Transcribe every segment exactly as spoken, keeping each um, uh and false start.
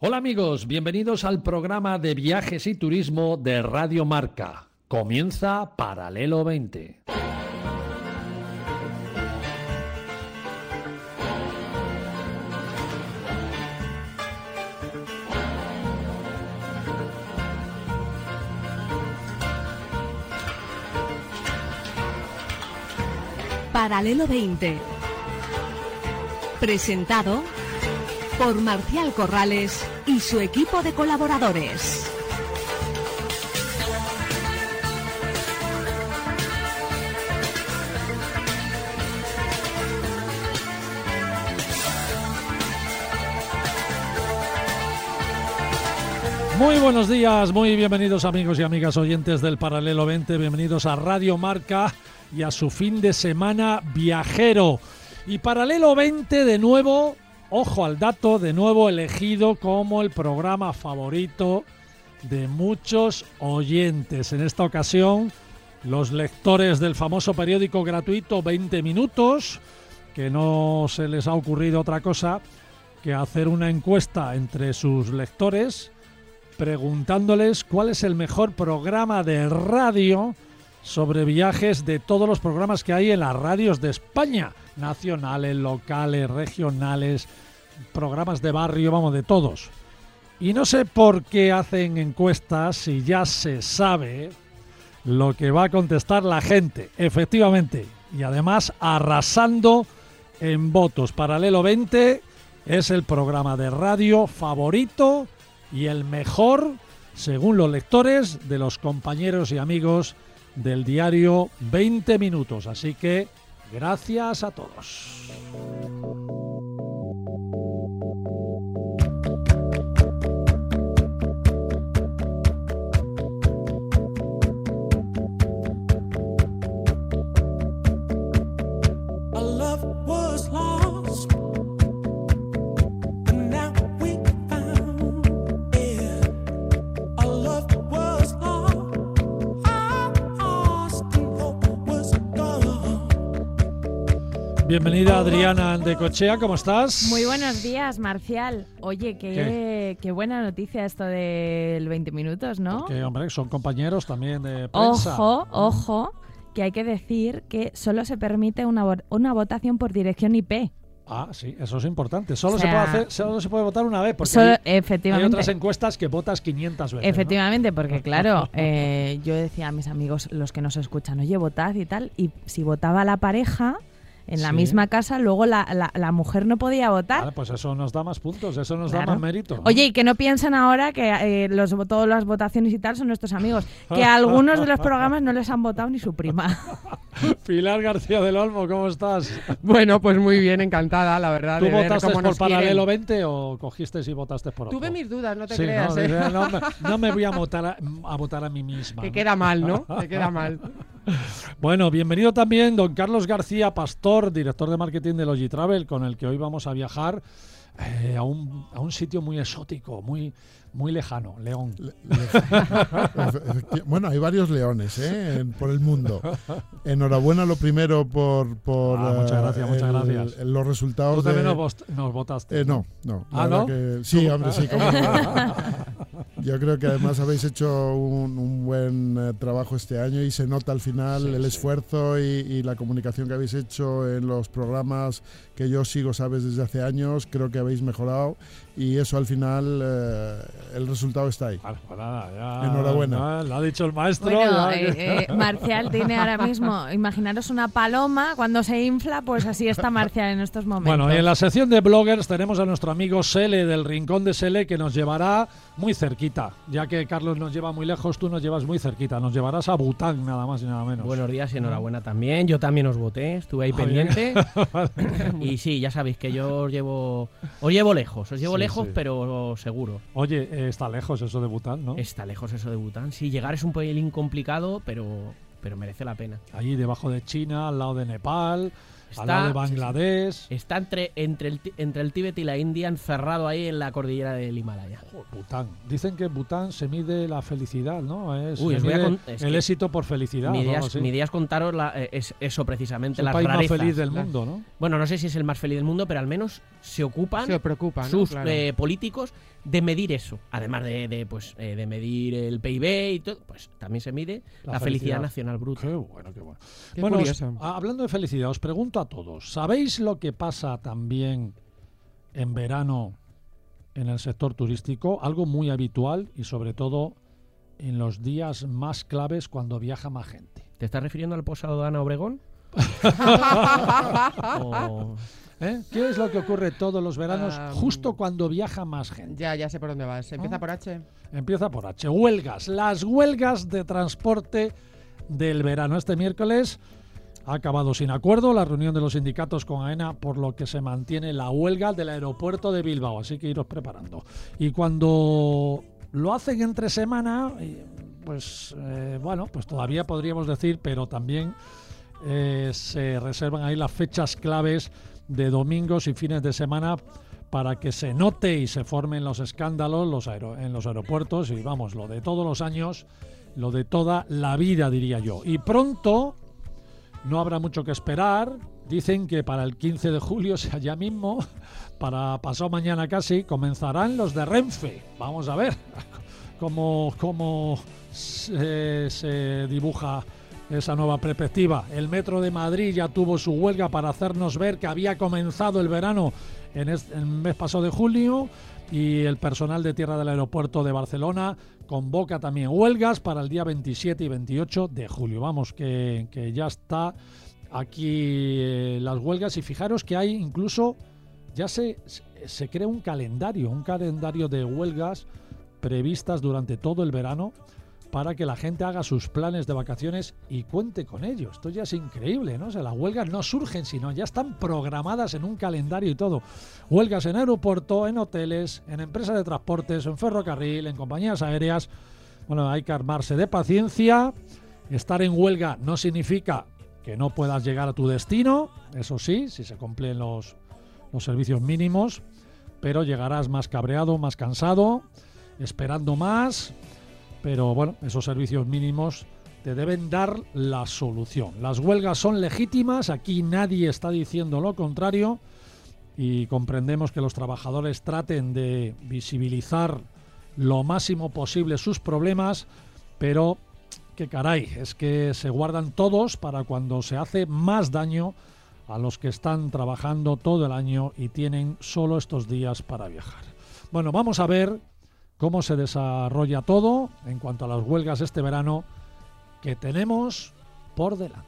Hola amigos, bienvenidos al programa de viajes y turismo de Radio Marca. Comienza Paralelo veinte. Paralelo veinte. Presentado por Marcial Corrales y su equipo de colaboradores. Muy buenos días, muy bienvenidos amigos y amigas oyentes del Paralelo veinte, bienvenidos a Radio Marca y a su fin de semana viajero. Y Paralelo veinte de nuevo, ojo al dato, de nuevo elegido como el programa favorito de muchos oyentes. En esta ocasión, los lectores del famoso periódico gratuito veinte minutos, que no se les ha ocurrido otra cosa que hacer una encuesta entre sus lectores, preguntándoles cuál es el mejor programa de radio sobre viajes de todos los programas que hay en las radios de España, nacionales, locales, regionales, programas de barrio, vamos, de todos. Y no sé por qué hacen encuestas si ya se sabe lo que va a contestar la gente, efectivamente, y además arrasando en votos. Paralelo veinte es el programa de radio favorito y el mejor, según los lectores, de los compañeros y amigos del diario veinte minutos. Así que, gracias a todos. Bienvenida Adriana Andecochea, ¿cómo estás? Muy buenos días, Marcial. Oye, qué, ¿Qué? qué buena noticia esto del veinte minutos, ¿no? Porque, hombre, son compañeros también de prensa. Ojo, ojo, que hay que decir que solo se permite una, una votación por dirección I P. Ah, sí, eso es importante. Solo, o sea, se, puede hacer, solo se puede votar una vez, porque solo, hay, efectivamente, hay otras encuestas que votas quinientas veces. Efectivamente, ¿no? Porque claro, eh, yo decía a mis amigos, los que nos escuchan, oye, votad y tal, y si votaba la pareja en la sí. misma casa, luego la, la, la mujer no podía votar. Vale, pues eso nos da más puntos, eso nos claro. da más mérito, ¿no? Oye, y que no piensen ahora que eh, los, todas las votaciones y tal son nuestros amigos, que a algunos de los programas no les han votado ni su prima. Pilar García del Olmo, ¿cómo estás? Bueno, pues muy bien, encantada, la verdad. ¿Tú de votaste ver cómo por Paralelo veinte o cogiste y votaste por otro? Tuve mis dudas, no te sí, creas. No, ¿eh? no, me, no me voy a votar a, a votar a mí misma. Que ¿no? queda mal, ¿no? Que queda mal. Bueno, bienvenido también don Carlos García Pastor, director de marketing de Logitravel, con el que hoy vamos a viajar eh, a, un, a un sitio muy exótico, muy, muy lejano, León. Le, le, bueno, hay varios leones ¿eh? en, por el mundo. Enhorabuena lo primero por, por ah, muchas gracias, el, muchas gracias. El, los resultados. ¿Tú también de... nos, nos votaste? Eh, no, no. ¿Ah, no? Que, sí, hombre, sí. Como yo creo que además habéis hecho un, un buen eh, trabajo este año y se nota al final sí, el sí. esfuerzo y, y la comunicación que habéis hecho en los programas que yo sigo, sabes, desde hace años. Creo que habéis mejorado y eso al final eh, el resultado está ahí. Vale, pues nada, ya, enhorabuena. Ya, lo ha dicho el maestro. Bueno, ya, eh, eh, Marcial tiene ahora mismo, imaginaros una paloma cuando se infla, pues así está Marcial en estos momentos. Bueno, y en la sección de bloggers tenemos a nuestro amigo Sele del Rincón de Sele, que nos llevará muy cerquita, ya que Carlos nos lleva muy lejos, tú nos llevas muy cerquita, nos llevarás a Bután nada más y nada menos. Buenos días y enhorabuena también, yo también os voté, estuve ahí ah, pendiente y sí, ya sabéis que yo os llevo os llevo lejos, os llevo sí, lejos sí. pero seguro. Oye, eh, está lejos eso de Bután, ¿no? Está lejos eso de Bután, sí, llegar es un pelín complicado, pero, pero merece la pena. Allí debajo de China, al lado de Nepal, al lado de Está, Bangladesh. está entre, entre, el, Ti- entre el Tíbet y la India, encerrado ahí en la cordillera del Himalaya. Joder, Bután. Dicen que en Bután se mide la felicidad, ¿no? Es, Uy, se os voy a mide con- es el que éxito por felicidad. Mi o idea, algo es, así. mi idea es contaros la- eh, es eso precisamente, Es el las país rarezas. más feliz del las- mundo, ¿no? Bueno, no sé si es el más feliz del mundo, pero al menos se ocupan Se preocupa, ¿no? sus Claro. eh, políticos de medir eso. Además de, de, pues, eh, de medir el P I B y todo, pues también se mide La la, felicidad. felicidad. nacional bruta. Qué bueno, qué bueno. Qué bueno, os- curioso. a- hablando de felicidad, os pregunto a todos, ¿sabéis lo que pasa también en verano en el sector turístico? Algo muy habitual y sobre todo en los días más claves cuando viaja más gente. ¿Te estás refiriendo al posado de Ana Obregón? O- ¿Eh? ¿Qué es lo que ocurre todos los veranos Ah, justo cuando viaja más gente? Ya, ya sé por dónde vas. Empieza ¿Ah? por H. Empieza por H. Huelgas. Las huelgas de transporte del verano. Este miércoles ha acabado sin acuerdo la reunión de los sindicatos con AENA, por lo que se mantiene la huelga del aeropuerto de Bilbao. Así que iros preparando. Y cuando lo hacen entre semana, eh, pues eh, bueno, pues todavía podríamos decir, pero también eh, se reservan ahí las fechas claves de domingos y fines de semana para que se note y se formen los escándalos los aero- en los aeropuertos y vamos, lo de todos los años, lo de toda la vida, diría yo. Y pronto, no habrá mucho que esperar, dicen que para el quince de julio, o sea, ya mismo, para pasado mañana casi, comenzarán los de Renfe. Vamos a ver cómo, cómo se, se dibuja esa nueva perspectiva. El Metro de Madrid ya tuvo su huelga para hacernos ver que había comenzado el verano en este, en el mes pasado de julio, y el personal de tierra del aeropuerto de Barcelona convoca también huelgas para el día veintisiete y veintiocho de julio. Vamos, que, que ya está aquí eh, las huelgas, y fijaros que hay incluso, ya se, se crea un calendario, un calendario de huelgas previstas durante todo el verano, para que la gente haga sus planes de vacaciones y cuente con ello. Esto ya es increíble, ¿no? O sea, las huelgas no surgen, sino ya están programadas en un calendario y todo. Huelgas en aeropuerto, en hoteles, en empresas de transportes, en ferrocarril, en compañías aéreas. Bueno, hay que armarse de paciencia. Estar en huelga no significa que no puedas llegar a tu destino, eso sí, si se cumplen los, los servicios mínimos, pero llegarás más cabreado, más cansado, esperando más. Pero bueno, esos servicios mínimos te deben dar la solución. Las huelgas son legítimas, aquí nadie está diciendo lo contrario, y comprendemos que los trabajadores traten de visibilizar lo máximo posible sus problemas, pero que caray, es que se guardan todos para cuando se hace más daño a los que están trabajando todo el año y tienen solo estos días para viajar. Bueno, vamos a ver cómo se desarrolla todo en cuanto a las huelgas este verano que tenemos por delante.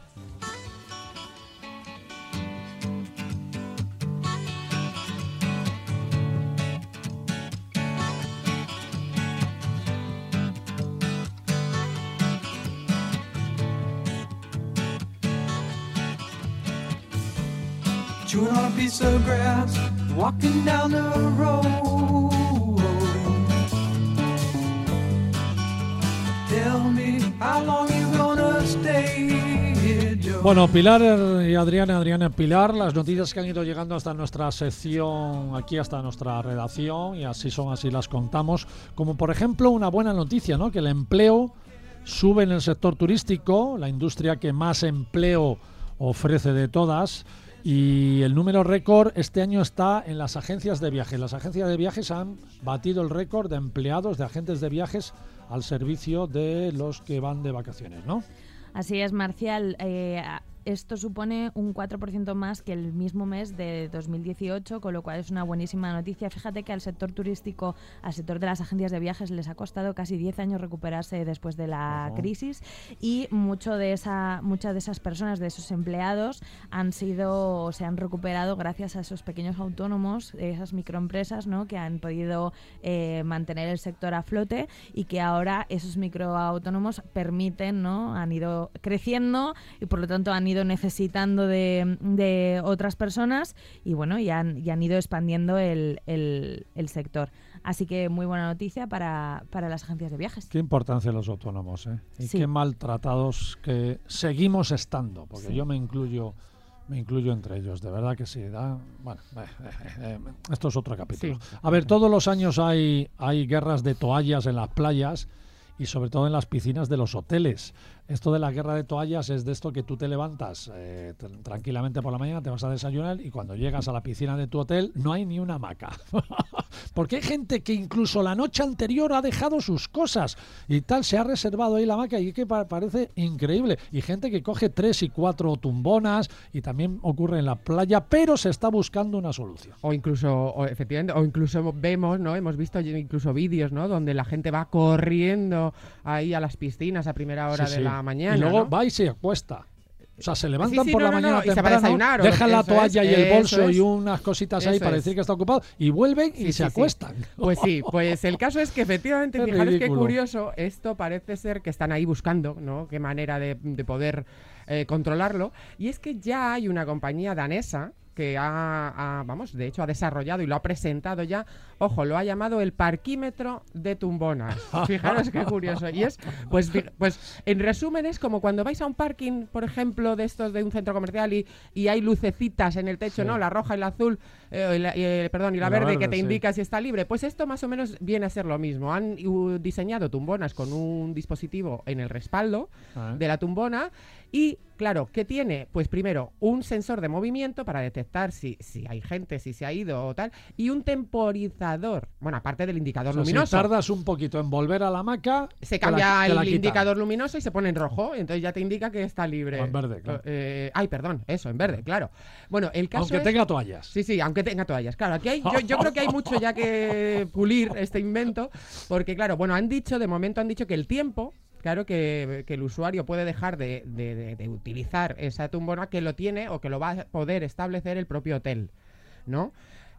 Chewing on a piece of grass, walking down the road. Tell me how long you gonna stay here, Joe. Bueno, Pilar y Adriana, Adriana y Pilar, las noticias que han ido llegando hasta nuestra sección, aquí hasta nuestra redacción, y así son, así las contamos, como por ejemplo una buena noticia, ¿no? Que el empleo sube en el sector turístico, la industria que más empleo ofrece de todas, y el número récord este año está en las agencias de viajes. Las agencias de viajes han batido el récord de empleados, de agentes de viajes al servicio de los que van de vacaciones, ¿no? Así es, Marcial. Eh, esto supone un cuatro por ciento más que el mismo mes de dos mil dieciocho, con lo cual es una buenísima noticia. Fíjate que al sector turístico, al sector de las agencias de viajes, les ha costado casi diez años recuperarse después de la Ajá. crisis, y mucho de esa, muchas de esas personas, de esos empleados, han sido, se han recuperado gracias a esos pequeños autónomos, esas microempresas, ¿no? Que han podido eh, mantener el sector a flote, y que ahora esos microautónomos permiten, ¿no? Han ido creciendo y por lo tanto han ido necesitando de, de otras personas, y bueno, y han, y han ido expandiendo el, el, el sector. Así que muy buena noticia para, para las agencias de viajes. Qué importancia los autónomos, ¿eh? Y Sí. qué maltratados que seguimos estando, porque Sí. yo me incluyo Me incluyo entre ellos, de verdad que sí. Da, bueno, eh, eh, eh, esto es otro capítulo. Sí. A ver, todos los años hay, hay guerras de toallas en las playas y sobre todo en las piscinas de los hoteles. Esto de la guerra de toallas es de esto que tú te levantas eh, t- tranquilamente por la mañana, te vas a desayunar y cuando llegas a la piscina de tu hotel no hay ni una hamaca. Porque hay gente que incluso la noche anterior ha dejado sus cosas y tal, se ha reservado ahí la hamaca y que pa- parece increíble. Y gente que coge tres y cuatro tumbonas y también ocurre en la playa, pero se está buscando una solución. O incluso, o efectivamente, o incluso vemos, ¿no? Hemos visto incluso vídeos, ¿no? Donde la gente va corriendo ahí a las piscinas a primera hora Sí, de sí. la mañana. Y luego ¿no? va y se acuesta. O sea, se levantan Sí, sí, por no, la no, mañana no, y se va a temprano, desayunar, o- dejan la eso toalla es, y el eso bolso es. y unas cositas ahí Eso para es. decir que está ocupado y vuelven Sí, y sí, se sí. acuestan. Pues sí, pues el caso es que efectivamente, Es fijaros qué ridículo. curioso, esto parece ser que están ahí buscando, ¿no? Qué manera de, de poder eh, controlarlo. Y es que ya hay una compañía danesa que ha, ha, vamos, de hecho ha desarrollado y lo ha presentado ya, ojo, lo ha llamado el parquímetro de tumbonas. Fijaros qué curioso. Y es, pues, fi- pues en resumen es como cuando vais a un parking, por ejemplo, de estos de un centro comercial y, y hay lucecitas en el techo, Sí. ¿no? La roja y la azul, eh, y la- y, eh, perdón, y la, Y la verde, que verde, te sí. indica si está libre. Pues esto más o menos viene a ser lo mismo. Han uh, diseñado tumbonas con un dispositivo en el respaldo Ah. de la tumbona y, claro, ¿qué tiene? Pues primero, un sensor de movimiento para detectar si, si hay gente, si se ha ido o tal, y un temporizador, bueno, aparte del indicador O sea, si luminoso. tardas un poquito en volver a la hamaca, Se te la- cambia te la el quitan. indicador luminoso y se pone en rojo, entonces ya te indica que está libre. O en verde, claro. Eh, ay, perdón, eso, en verde, claro. Bueno, el caso Aunque es... tenga toallas. Sí, sí, aunque tenga toallas. Claro, aquí hay, yo, yo creo que hay mucho ya que pulir este invento, porque claro, bueno, han dicho, de momento han dicho que el tiempo, claro, que, que el usuario puede dejar de, de- de- de utilizar esa tumbona, que lo tiene o que lo va a poder establecer el propio hotel, ¿no?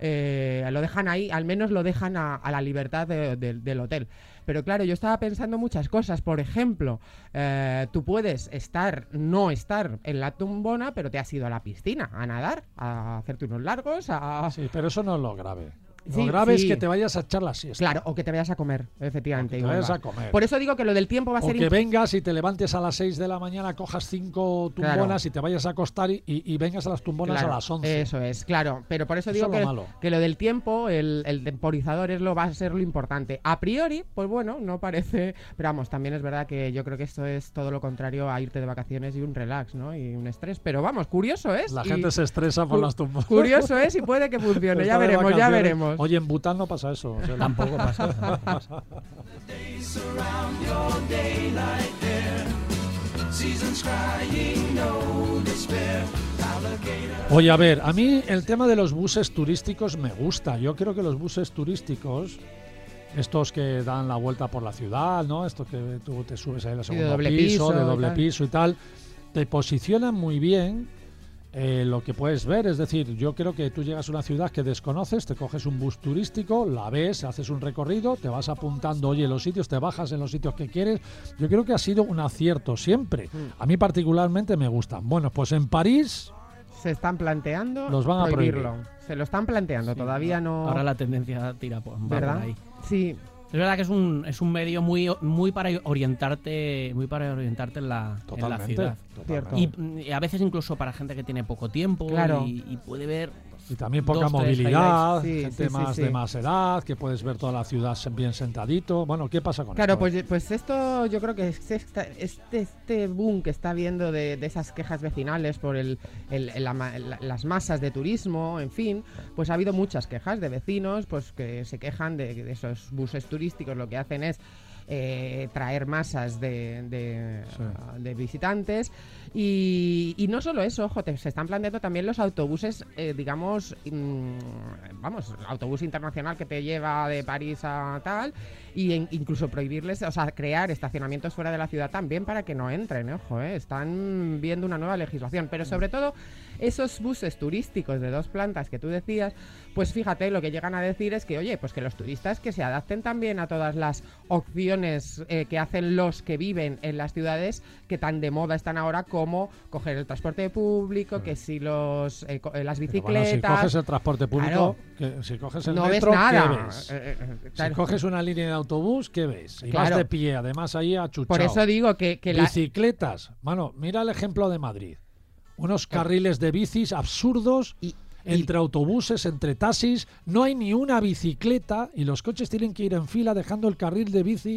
Eh, lo dejan ahí, al menos lo dejan a, a la libertad de- de- del hotel. Pero claro, yo estaba pensando muchas cosas. Por ejemplo, eh, tú puedes estar, no estar en la tumbona, pero te has ido a la piscina a nadar, a hacerte unos largos, a... Sí, pero eso no es lo grave. Lo Sí, grave sí. es que te vayas a echar la siesta. Claro, o que te vayas a comer, efectivamente. O que te igual vayas va. a comer. Por eso digo que lo del tiempo va a O ser... que imp- vengas y te levantes a las seis de la mañana, cojas cinco tumbonas Claro. y te vayas a acostar y, y- y vengas a las tumbonas Claro, a las once. Eso es, claro. Pero por eso Eso digo es lo que, malo. que lo del tiempo, el, el temporizador es lo va a ser lo importante. A priori, pues bueno, no parece... Pero vamos, también es verdad que yo creo que esto es todo lo contrario a irte de vacaciones y un relax, ¿no? Y un estrés. Pero vamos, curioso es. La y gente se estresa por cu- las tumbonas. Curioso es y puede que funcione. Está Ya de veremos, ya vacaciones. veremos. Oye, en Bután no pasa eso. o sea, Tampoco pasa. tampoco pasa. Surround your daylight there. Seasons crying, no despair. Alligator. Oye, a ver, a mí el tema de los buses turísticos me gusta. Yo creo que los buses turísticos, estos que dan la vuelta por la ciudad, ¿no? Estos que tú te subes ahí al de segundo doble piso, piso de y doble tal. piso y tal, te posicionan muy bien eh, lo que puedes ver. Es decir, yo creo que tú llegas a una ciudad que desconoces, te coges un bus turístico, la ves, haces un recorrido, te vas apuntando, oye, los sitios, te bajas en los sitios que quieres. Yo creo que ha sido un acierto siempre. Mm. A mí particularmente me gustan. Bueno, pues en París... Se están planteando Los van a prohibirlo. Se lo están planteando, todavía no... Ahora la tendencia tira por, va por ¿Verdad? ahí. Sí, Es verdad que es un, es un medio muy, muy para orientarte, muy para orientarte en la, en la Totalmente. ciudad. totalmente. Y, y a veces incluso para gente que tiene poco tiempo Claro. y, y puede ver. Y también poca dos, tres movilidad, highlights. Sí, gente sí, sí, más sí. de más edad, que puedes ver toda la ciudad bien sentadito. Bueno, ¿qué pasa con claro, esto? pues, pues esto yo creo que es esta- este, este boom que está habiendo de, de esas quejas vecinales por el, el- el- la ma- la- las masas de turismo, en fin, pues ha habido muchas quejas de vecinos pues que se quejan de, de esos buses turísticos. Lo que hacen es eh, traer masas de, de, Sí. ah, de visitantes y, y no solo eso, ojo, te- se están planteando también los autobuses, eh, digamos, mm, vamos, autobús internacional que te lleva de París a tal y en- incluso prohibirles, o sea, crear estacionamientos fuera de la ciudad también para que no entren, eh, ojo, eh, están viendo una nueva legislación, pero sobre todo esos buses turísticos de dos plantas que tú decías, pues fíjate, lo que llegan a decir es que, oye, pues que los turistas que se adapten también a todas las opciones eh, que hacen los que viven en las ciudades que tan de moda están ahora, como coger el transporte público, que si los eh, co- eh, las Pero bicicletas... bueno, si coges el transporte público, Claro. que, si coges el no metro, ves nada. ¿qué ves? Eh, eh, Si claro. coges una línea de autobús, ¿qué ves? Y Claro. vas de pie, además ahí achuchado. Por eso digo que, que la... Bicicletas. Mano, mira el ejemplo de Madrid. unos carriles de bicis absurdos. Y, Entre autobuses, entre taxis, no hay ni una bicicleta y los coches tienen que ir en fila dejando el carril de bici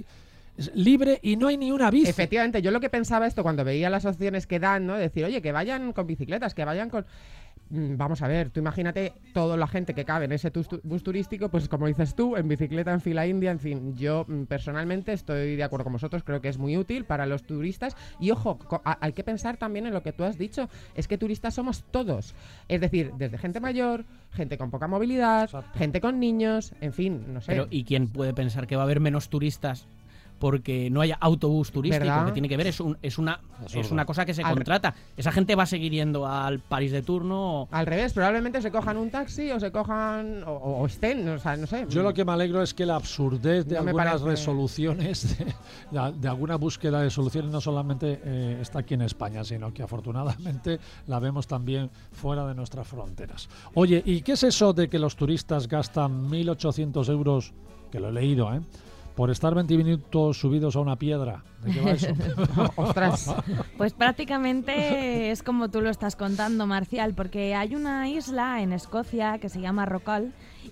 libre y no hay ni una bici. Efectivamente, yo lo que pensaba esto cuando veía las opciones que dan, ¿no? Decir, oye, que vayan con bicicletas, que vayan con... Vamos a ver, tú imagínate toda la gente que cabe en ese tu- bus turístico, pues como dices tú, en bicicleta, en fila india, en fin. Yo mm, personalmente estoy de acuerdo con vosotros, creo que es muy útil para los turistas. Y ojo, co- a- hay que pensar también en lo que tú has dicho, es que turistas somos todos. Es decir, desde gente mayor, gente con poca movilidad, Exacto. gente con niños, en fin, no sé. Pero ¿y quién puede pensar que va a haber menos turistas porque no haya autobús turístico? ¿Verdad? Que tiene que ver, es, un, es, una, Es es verdad. una cosa que se Al- contrata. Esa gente va a seguir yendo al París de turno. o- Al revés, probablemente se cojan un taxi o se cojan o, o- o estén, o sea, no sé. Yo lo que me alegro es que la absurdez de No me algunas parece- resoluciones, de, de- de alguna búsqueda de soluciones, no solamente eh, está aquí en España, sino que afortunadamente la vemos también fuera de nuestras fronteras. Oye, ¿y qué es eso de que los turistas gastan mil ochocientos euros, que lo he leído, ¿eh?, por estar veinte minutos subidos a una piedra? ¿De qué va eso? Ostras. Pues prácticamente es como tú lo estás contando, Marcial, porque hay una isla en Escocia que se llama Rockall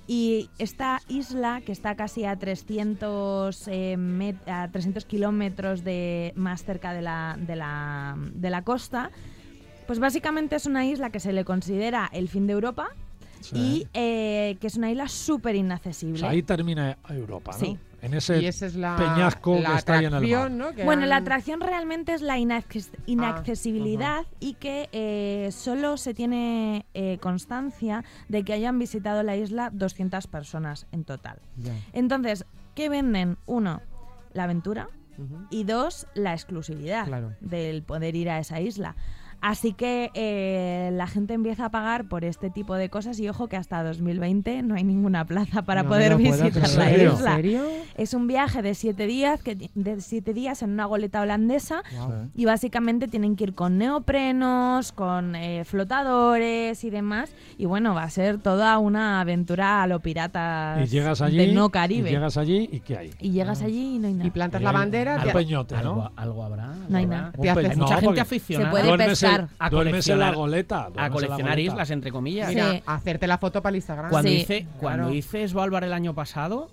y esta isla, que está casi a trescientos, eh, met- a trescientos kilómetros de, más cerca de la, de, la, de la costa, pues básicamente es una isla que se le considera el fin de Europa Sí. y eh, que es una isla súper O inaccesible. sea, ahí termina Europa, ¿no? Sí. En ese Y esa es la, peñasco la que está ahí en el mar. atracción, ¿no? Que Bueno, la han- atracción realmente es la inacces- inaccesibilidad y que eh, solo se tiene eh, constancia de que hayan visitado la isla doscientas personas en total. Ya. Entonces, ¿qué venden? Uno, la aventura Ujú. y dos, la exclusividad Claro. del poder ir a esa isla. Así que eh, la gente empieza a pagar por este tipo de cosas y ojo que hasta dos mil veinte no hay ninguna plaza para No me poder lo puedo visitar creer. la ¿En isla. serio? Es un viaje de siete días, que ti- de siete días en una goleta holandesa Wow. y básicamente tienen que ir con neoprenos, con eh, flotadores y demás. Y bueno, va a ser toda una aventura a lo piratas Y llegas allí, del no y Caribe. llegas allí y ¿qué hay? Y llegas allí y no hay nada. Y plantas Y la hay bandera. un te- peñote, Algo, ¿no? algo habrá. algo No hay habrá. nada. Te haces- Hay No, mucha porque gente aficionada se puede duermes en- pescar. a duermes en la coleccionar- goleta. duermes a en la coleccionar goleta. islas, entre comillas. Mira, Sí. hacerte la foto para el Instagram. Cuando, Sí. hice, cuando Claro. hice Svalbard el año pasado,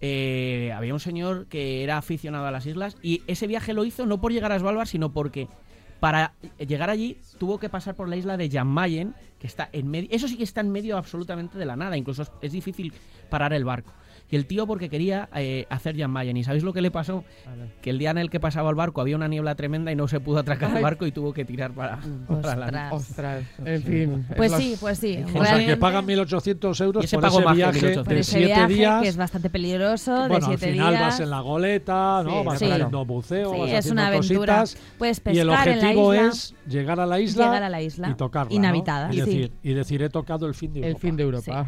eh, había un señor que era aficionado a las islas y ese viaje lo hizo no por llegar a Svalbard, sino porque para llegar allí tuvo que pasar por la isla de Jan Mayen, que está en medio. Eso sí que está en medio absolutamente de la nada, incluso es, es difícil parar el barco. Y el tío porque quería eh, hacer Jan Mayen. ¿Y sabéis lo que le pasó? Que el día en el que pasaba el barco había una niebla tremenda y no se pudo atracar el Ay. barco y tuvo que tirar para, para la... Ostras. Ostras, en fin. Pues es sí, los- pues sí. O sea, que realmente, pagan mil ochocientos euros Y ese por pago ese más que viaje mil ochocientos. por de ese siete viaje, días. que es bastante peligroso, Bueno, de al siete final días. vas en la goleta, ¿no? Sí, Vas sí. haciendo buceo, Sí, vas es haciendo una aventura. cositas. Puedes Y el pescar en la objetivo isla, es llegar a la isla, llegar a la isla y tocarla, inhabitada, ¿no? Y, sí. decir, y decir, he tocado el fin de Europa. El fin de Europa.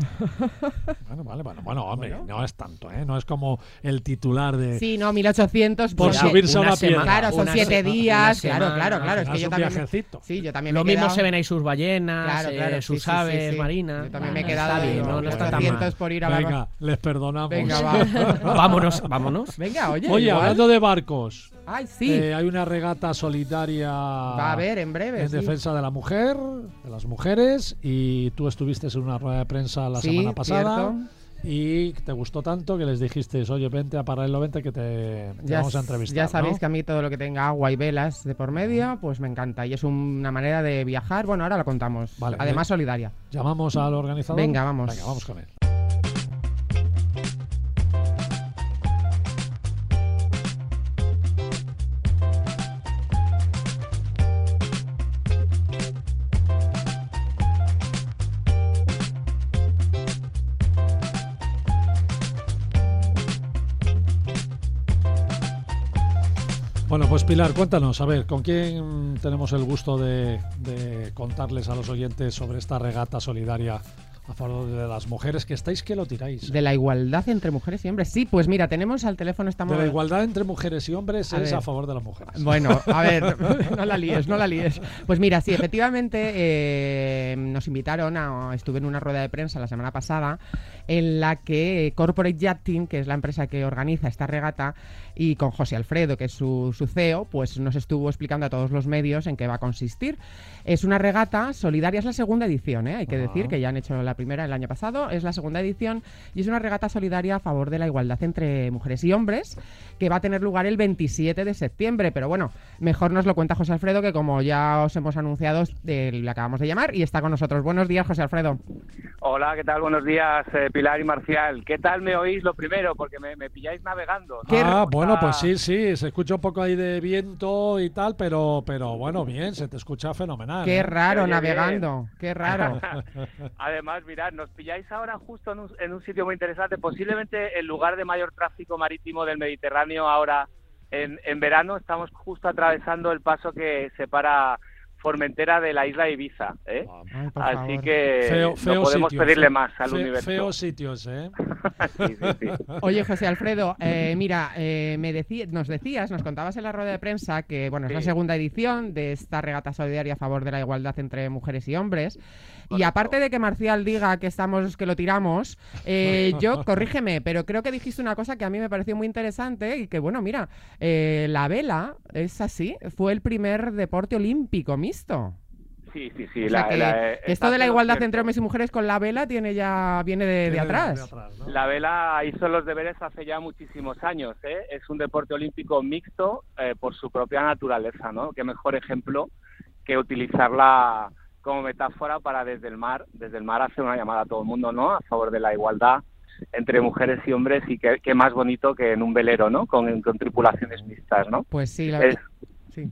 Bueno, vale, bueno, bueno, hombre, no es tanto, ¿eh? No es como el titular de... Sí, no, mil ochocientos. Por pues, subirse a una una piedra. semana. Claro, son Una siete se- días. una Claro, semana, claro, claro. Es Es que yo un también. viajecito. Sí, yo también me Lo he mismo quedado- se ven ahí sus ballenas, Claro, eh, claro, sus sí, sí, aves sí, sí. marinas. Yo también me he Bueno, quedado está bien, digo, no, no está tan ochocientos mal. por ir a la... Venga, les perdonamos. Venga, va. Vámonos, vámonos. Venga, oye. Oye, igual. hablando de barcos, Ay, sí. eh, hay una regata solidaria Va a haber en breve. en sí. defensa de la mujer, de las mujeres, y tú estuviste en una rueda de prensa la Sí, semana pasada cierto. y te gustó tanto que les dijiste, oye, vente a Paralelo veinte que te, te Ya, vamos a s- entrevistar. ya sabéis ¿no? que a mí todo lo que tenga agua y velas de por medio, pues me encanta. Y es una manera de viajar. Bueno, ahora lo contamos. Vale, Además, bien. solidaria. Llamamos al organizador. Venga, vamos. Venga, vamos con él. Bueno, pues Pilar, cuéntanos, a ver, ¿con quién tenemos el gusto de, de contarles a los oyentes sobre esta regata solidaria a favor de las mujeres, que estáis que lo tiráis. De la igualdad entre mujeres y hombres. Sí, pues mira, tenemos al teléfono... Estamos... De la igualdad entre mujeres y hombres a es ver. a favor de las mujeres. Bueno, a ver, no la líes, no la líes. Pues mira, sí, efectivamente eh, nos invitaron a... Estuve en una rueda de prensa la semana pasada en la que Corporate Yachting, que es la empresa que organiza esta regata, y con José Alfredo, que es su, su C E O, pues nos estuvo explicando a todos los medios en qué va a consistir. Es una regata solidaria, es la segunda edición, ¿eh? Hay que decir que ya han hecho la primera el año pasado, es la segunda edición y es una regata solidaria a favor de la igualdad entre mujeres y hombres que va a tener lugar el veintisiete de septiembre, pero bueno, mejor nos lo cuenta José Alfredo, que como ya os hemos anunciado, eh, le acabamos de llamar y está con nosotros. Buenos días, José Alfredo. Hola, ¿qué tal? Buenos días, eh, Pilar y Marcial. ¿Qué tal me oís lo primero? Porque me, me pilláis navegando. ¿No? Ah, bueno, pues sí, sí, se escucha un poco ahí de viento y tal, pero, pero bueno, bien, se te escucha fenomenal. Qué ¿eh? raro navegando, bien. Qué raro. Además, mirad, nos pilláis ahora justo en un, en un sitio muy interesante, posiblemente el lugar de mayor tráfico marítimo del Mediterráneo ahora en, en verano. Estamos justo atravesando el paso que separa Formentera de la isla de Ibiza, ¿eh? Ay, por Así favor. que feo, feo no podemos sitio, pedirle feo, más al fe, universo. Feos sitios, ¿eh? sí, sí, sí. Oye, José Alfredo, eh, mira, eh, me decí, nos decías, nos contabas en la rueda de prensa que, bueno, es Sí. la segunda edición de esta regata solidaria a favor de la igualdad entre mujeres y hombres. Correcto. Y aparte de que Marcial diga que estamos, que lo tiramos, eh, yo, corrígeme, pero creo que dijiste una cosa que a mí me pareció muy interesante y que, bueno, mira, eh, la vela, es así, fue el primer deporte olímpico mixto. Sí, sí, sí. O sea la, que la, eh, esto de la estás en lo igualdad cierto. entre hombres y mujeres con la vela tiene ya viene de, de Viene atrás. de atrás, ¿no? La vela hizo los deberes hace ya muchísimos años, ¿eh? Es un deporte olímpico mixto eh, por su propia naturaleza, ¿no? Qué mejor ejemplo que utilizarla como metáfora para desde el mar, desde el mar hacer una llamada a todo el mundo, ¿no? A favor de la igualdad entre mujeres y hombres, y qué, qué más bonito que en un velero, ¿no? Con, con tripulaciones mixtas, ¿no? Pues sí, la Es, verdad. Sí.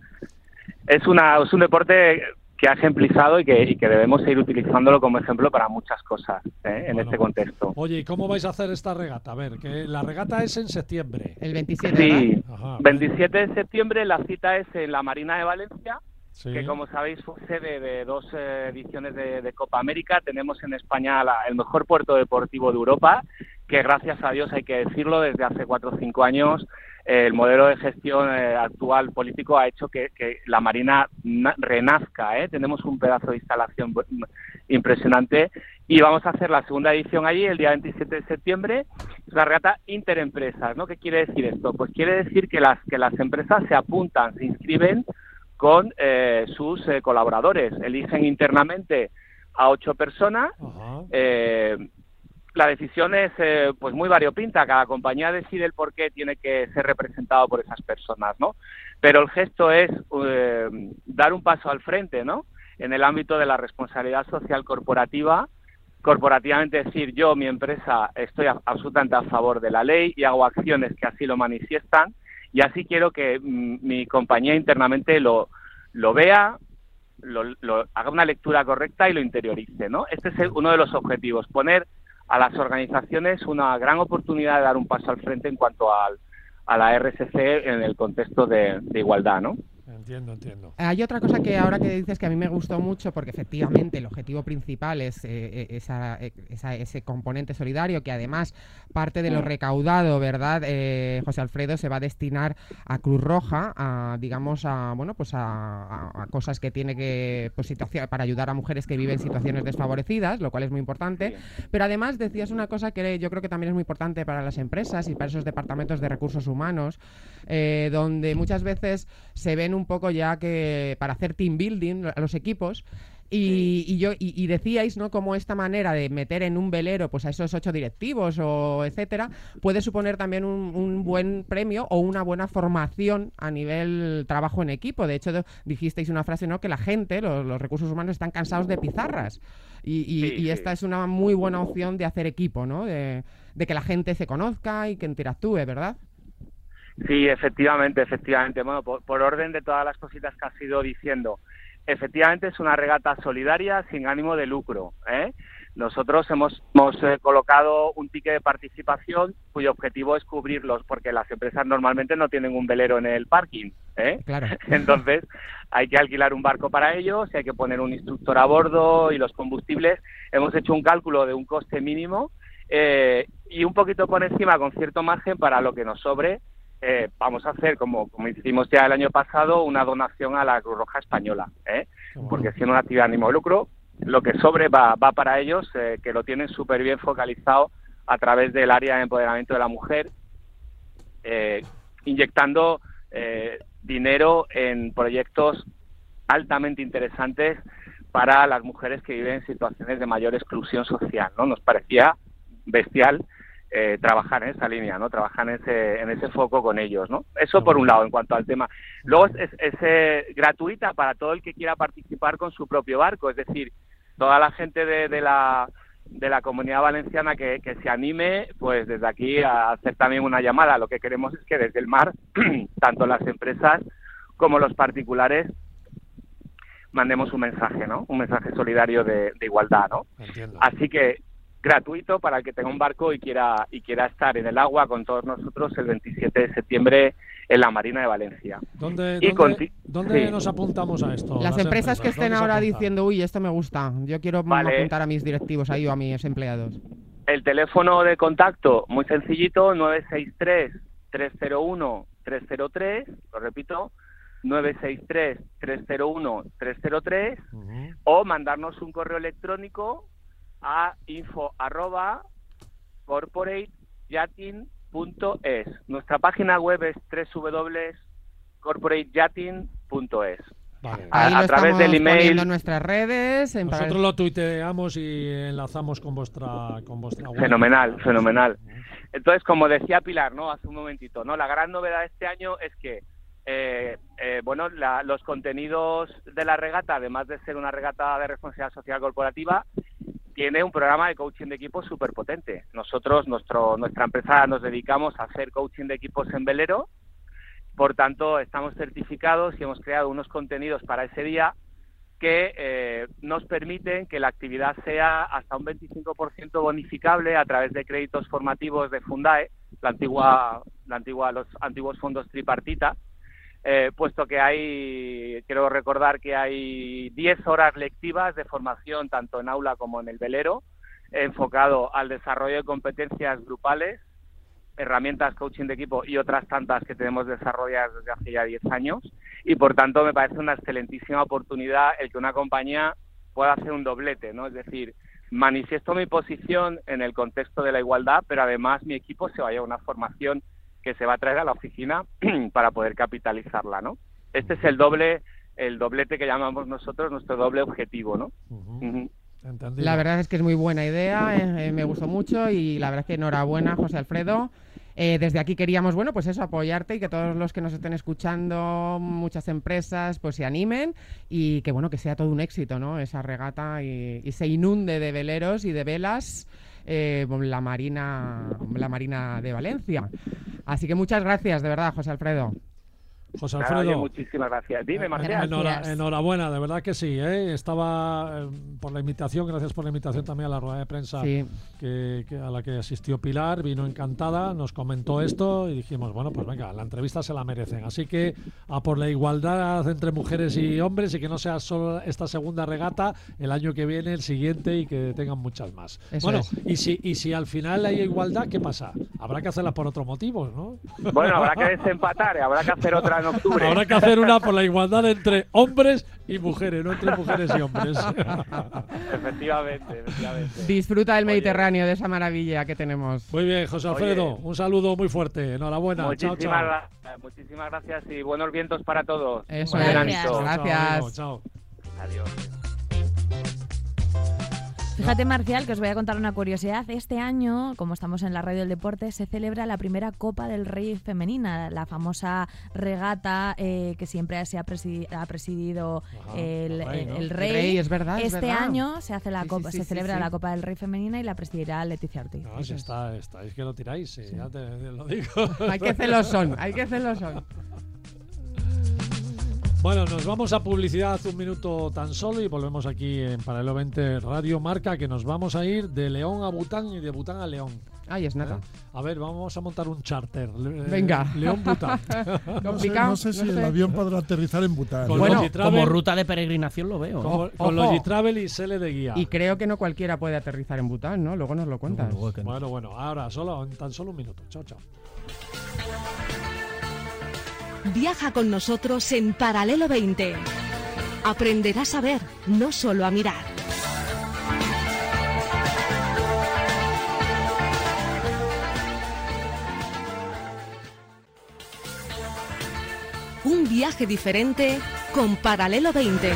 es, una, es un deporte que ha ejemplizado y que, y que debemos seguir utilizándolo como ejemplo para muchas cosas, ¿eh? En Bueno. este contexto. Oye, ¿y cómo vais a hacer esta regata? A ver, que la regata es en septiembre. El veintisiete, Sí, ¿verdad? Ajá, veintisiete de septiembre la cita es en la Marina de Valencia, sí. que como sabéis fue sede de dos eh, ediciones de, de Copa América. Tenemos en España la- el mejor puerto deportivo de Europa, que gracias a Dios, hay que decirlo, desde hace cuatro o cinco años eh, el modelo de gestión eh, actual político ha hecho que, que la Marina na- renazca, ¿eh? Tenemos un pedazo de instalación bu- impresionante y vamos a hacer la segunda edición allí el día veintisiete de septiembre. Es una regata interempresas, ¿no? ¿Qué quiere decir esto? Pues quiere decir que las, que las empresas se apuntan, se inscriben con eh, sus eh, colaboradores, eligen internamente a ocho personas. Ajá. Eh, la decisión es eh, pues muy variopinta, cada compañía decide el por qué tiene que ser representado por esas personas, ¿no? Pero el gesto es eh, dar un paso al frente, ¿no? En el ámbito de la responsabilidad social corporativa, corporativamente decir, yo, mi empresa, estoy a- absolutamente a favor de la ley y hago acciones que así lo manifiestan, y así quiero que mm, mi compañía internamente lo, lo vea, lo, lo- haga una lectura correcta y lo interiorice, ¿no? Este es el- uno de los objetivos, poner a las organizaciones una gran oportunidad de dar un paso al frente en cuanto al, a la R S C en el contexto de, de igualdad, ¿no? Entiendo, entiendo. Hay otra cosa que ahora que dices que a mí me gustó mucho, porque efectivamente el objetivo principal es eh, esa, eh, esa- ese componente solidario, que además parte de lo recaudado, ¿verdad? Eh, José Alfredo, se va a destinar a Cruz Roja, a, digamos, a bueno, pues a, a- a cosas que tiene que, pues, situación, para ayudar a mujeres que viven situaciones desfavorecidas, lo cual es muy importante. Pero además decías una cosa que yo creo que también es muy importante para las empresas y para esos departamentos de recursos humanos, eh, donde muchas veces se ven un poco ya que para hacer team building a los equipos. Y, y yo y, y decíais, ¿no?, cómo esta manera de meter en un velero pues a esos ocho directivos o etcétera puede suponer también un, un buen premio o una buena formación a nivel trabajo en equipo. De hecho, de- dijisteis una frase, ¿no?, que la gente, los, los recursos humanos están cansados de pizarras. Y, y- Sí, y sí. esta es una muy buena opción de hacer equipo, ¿no?, de, de que la gente se conozca y que interactúe, ¿verdad? Sí, efectivamente, efectivamente. Bueno, por, por orden de todas las cositas que has ido diciendo, efectivamente es una regata solidaria sin ánimo de lucro, ¿eh? Nosotros hemos, hemos eh, colocado un ticket de participación cuyo objetivo es cubrirlos, porque las empresas normalmente no tienen un velero en el parking, ¿eh? Claro. Entonces hay que alquilar un barco para ellos, hay que poner un instructor a bordo y los combustibles. Hemos hecho un cálculo de un coste mínimo eh, y un poquito por encima, con cierto margen, para lo que nos sobre. Eh, vamos a hacer, como, como hicimos ya el año pasado, una donación a la Cruz Roja Española, ¿eh? Porque siendo una actividad de ánimo de lucro, lo que sobre va, va para ellos, eh, que lo tienen súper bien focalizado a través del área de empoderamiento de la mujer, eh, inyectando eh, dinero en proyectos altamente interesantes para las mujeres que viven en situaciones de mayor exclusión social, ¿no? Nos parecía bestial eh, trabajar en esa línea, ¿no? Trabajar en ese, en ese foco con ellos, ¿no? Eso por un lado, en cuanto al tema. Luego es, es, es eh, gratuita para todo el que quiera participar con su propio barco, es decir, toda la gente de, de la de la Comunidad Valenciana que, que se anime, pues desde aquí a hacer también una llamada. Lo que queremos es que desde el mar, tanto las empresas como los particulares, mandemos un mensaje, ¿no? Un mensaje solidario de, de igualdad, ¿no? Entiendo. Así que gratuito para el que tenga un barco y quiera y quiera estar en el agua con todos nosotros el veintisiete de septiembre en la Marina de Valencia. ¿Dónde, Y dónde, conti- dónde sí. nos apuntamos a esto? Las empresas que estén ¿dónde se ahora apuntan? diciendo, uy, esto me gusta, yo quiero Vale. apuntar a mis directivos ahí o a mis empleados. El teléfono de contacto, muy sencillito, nueve seis tres, tres cero uno, tres cero tres, lo repito, nueve seis tres, tres cero uno, tres cero tres, Ujú. o mandarnos un correo electrónico a info arroba corporate yachting punto es. Nuestra página web es doble u doble u doble u punto corporate yachting punto es. Vale. A- Ahí a lo través estamos del email. poniendo en nuestras redes. En Nosotros lo tuiteamos y enlazamos con vuestra con vuestra web. Fenomenal, fenomenal. Entonces, como decía Pilar, ¿no? Hace un momentito, ¿no? La gran novedad de este año es que, eh, eh, bueno, la- los contenidos de la regata, además de ser una regata de responsabilidad social corporativa, tiene un programa de coaching de equipos súper potente. Nosotros, nuestro, nuestra empresa, nos dedicamos a hacer coaching de equipos en velero. Por tanto, estamos certificados y hemos creado unos contenidos para ese día que eh, nos permiten que la actividad sea hasta un veinticinco por ciento bonificable a través de créditos formativos de Fundae, la antigua, la antigua, los antiguos fondos tripartita, eh, puesto que hay, quiero recordar que hay diez horas lectivas de formación tanto en aula como en el velero, enfocado al desarrollo de competencias grupales, herramientas coaching de equipo y otras tantas que tenemos desarrolladas desde hace ya diez años, y por tanto me parece una excelentísima oportunidad el que una compañía pueda hacer un doblete, ¿no? Es decir, manifiesto mi posición en el contexto de la igualdad, pero además mi equipo se vaya a una formación que se va a traer a la oficina para poder capitalizarla, ¿no? Este es el doble, el doblete que llamamos nosotros nuestro doble objetivo, ¿no? Ujú. Ujú. Entendido. La verdad es que es muy buena idea, eh, eh, me gustó mucho y la verdad es que enhorabuena, José Alfredo. Eh, desde aquí queríamos, bueno, pues eso, apoyarte y que todos los que nos estén escuchando, muchas empresas, pues se animen y que, bueno, que sea todo un éxito, ¿no? Esa regata y, y se inunde de veleros y de velas eh, la Marina, la Marina de Valencia. Así que muchas gracias, de verdad, José Alfredo. José Nada, oye, Alfredo. muchísimas gracias. Dime, Eh, Marcial. enhora- Gracias. enhorabuena, de verdad que sí. ¿eh? Estaba eh, por la invitación, gracias por la invitación también a la rueda de prensa Sí. que, que a la que asistió Pilar, vino encantada, nos comentó esto y dijimos, bueno, pues venga, la entrevista se la merecen. Así que a por la igualdad entre mujeres y hombres y que no sea solo esta segunda regata, el año que viene, el siguiente y que tengan muchas más. Eso bueno, es. y si y si al final hay igualdad, ¿qué pasa? Habrá que hacerla por otro motivo, ¿no? Bueno, habrá que desempatar, ¿eh? Habrá que hacer otra en octubre. Habrá que hacer una por la igualdad entre hombres y mujeres, no entre mujeres y hombres. Efectivamente, efectivamente. Disfruta del Oye. Mediterráneo, de esa maravilla que tenemos. Muy bien, José Alfredo, Oye. un saludo muy fuerte. Enhorabuena. Chao, Muchísimas, chao. gracias, muchísimas gracias y buenos vientos para todos. Eso Buen es. veranito. Gracias. Chao, Gracias. amigo, chao. Adiós. Fíjate, Marcial, que os voy a contar una curiosidad. Este año, como estamos en la radio del deporte, se celebra la primera Copa del Rey femenina, la famosa regata eh, que siempre se ha, presidi- ha presidido Ajá, el, el rey, ¿no? el El rey. Rey, es verdad, es Este verdad. año se hace la Sí, sí, copa, sí, se sí, celebra sí. la Copa del Rey femenina y la presidirá Leticia Ortiz. No, si está, estáis que lo tiráis, sí, ya te, te lo digo. Hay que celosón, hay que celosón. Bueno, nos vamos a publicidad hace un minuto tan solo y volvemos aquí en Paralelo veinte Radio Marca, que nos vamos a ir de León a Bután y de Bután a León. Ay, es nada. ¿Eh? A ver, vamos a montar un charter. Le- Venga. León Bután. No sé, Complicado, no sé si no el sé. avión podrá aterrizar en Bután. Con Bueno, Logitravel- como ruta de peregrinación lo veo. ¿eh? Como- Ojo. con Logitravel y Sele de guía. Y creo que no cualquiera puede aterrizar en Bután, ¿no? Luego nos lo cuentas. Luego que no. Bueno, bueno, ahora solo, en tan solo un minuto. Chao, chao. Viaja con nosotros en Paralelo veinte. Aprenderás a ver, no solo a mirar. Un viaje diferente con Paralelo veinte.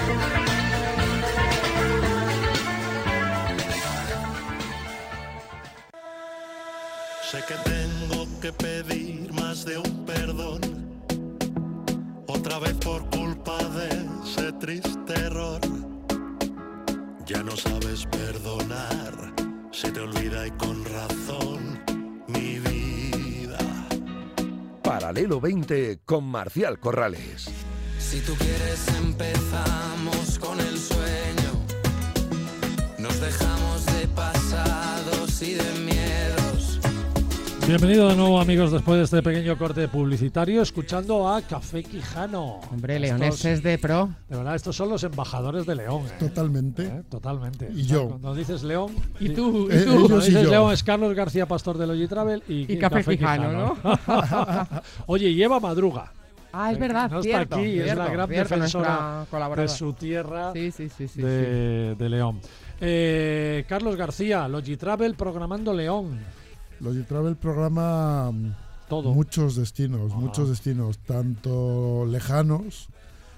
Sé que tengo que pedir más de un perdón, otra vez por culpa de ese triste error. Ya no sabes perdonar, se te olvida y con razón, mi vida. Paralelo veinte con Marcial Corrales. Si tú quieres empezamos con el sueño, nos dejamos de pasados y de miedos. Bienvenido de nuevo, amigos, después de este pequeño corte publicitario, escuchando a Café Quijano. Hombre, Estos- leoneses de pro. De verdad, estos son los embajadores de León. ¿eh? Totalmente. ¿Eh? Totalmente. Y yo. Cuando dices León... Y di- tú, y Eh, tú. ellos Cuando y dices yo. León es Carlos García Pastor de Logitravel y, Y Café Quijano, ¿no? Oye, y Eva Madruga. Ah, es verdad, No cierto. está aquí, es cierto, la gran cierto, defensora nuestra de colaboradora. su tierra Sí, sí, sí, sí. de, de León. Eh, Carlos García, Logitravel programando León. Logitravel programa mm, Todo. muchos destinos, Ajá. muchos destinos, tanto lejanos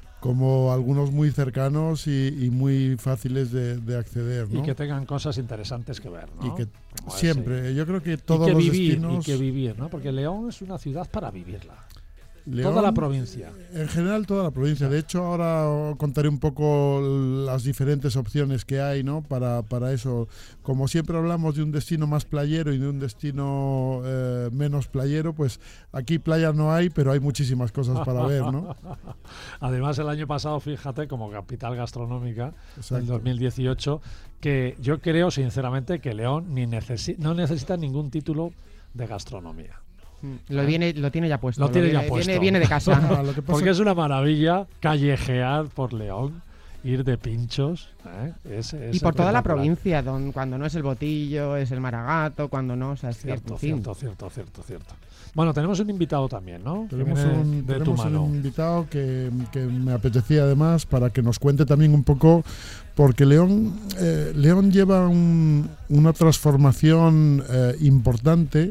como algunos muy cercanos y, y muy fáciles de, de acceder, ¿no? Y que tengan cosas interesantes que ver, ¿no? Y que Como ese. siempre, yo creo que Y todos que los vivir, destinos, y que vivir, ¿no? Porque León es una ciudad para vivirla. León, Toda la provincia. En general toda la provincia. De hecho, ahora contaré un poco las diferentes opciones que hay, ¿no? Para, para eso. Como siempre hablamos de un destino más playero y de un destino eh, menos playero, pues aquí playa no hay, pero hay muchísimas cosas para ver, ¿no? Además, el año pasado, fíjate, como capital gastronómica del Exacto. dos mil dieciocho, que yo creo sinceramente que León ni necesi- no necesita ningún título de gastronomía. Lo, viene, lo tiene ya puesto. Lo tiene ya viene, puesto. Viene, viene de casa. Ah, lo que pasa Porque es una maravilla callejear por León, ir de pinchos. ¿eh? Es, es Y por toda la espectacular. provincia, don, cuando no es el Botillo, es el Maragato, cuando no, o sea, es Cierto, en fin. cierto, cierto, cierto, cierto. Bueno, tenemos un invitado también, ¿no? Que Tenemos, viene un, de tu tenemos mano. un invitado que, que me apetecía además para que nos cuente también un poco, porque León, eh, León lleva un- una transformación eh, importante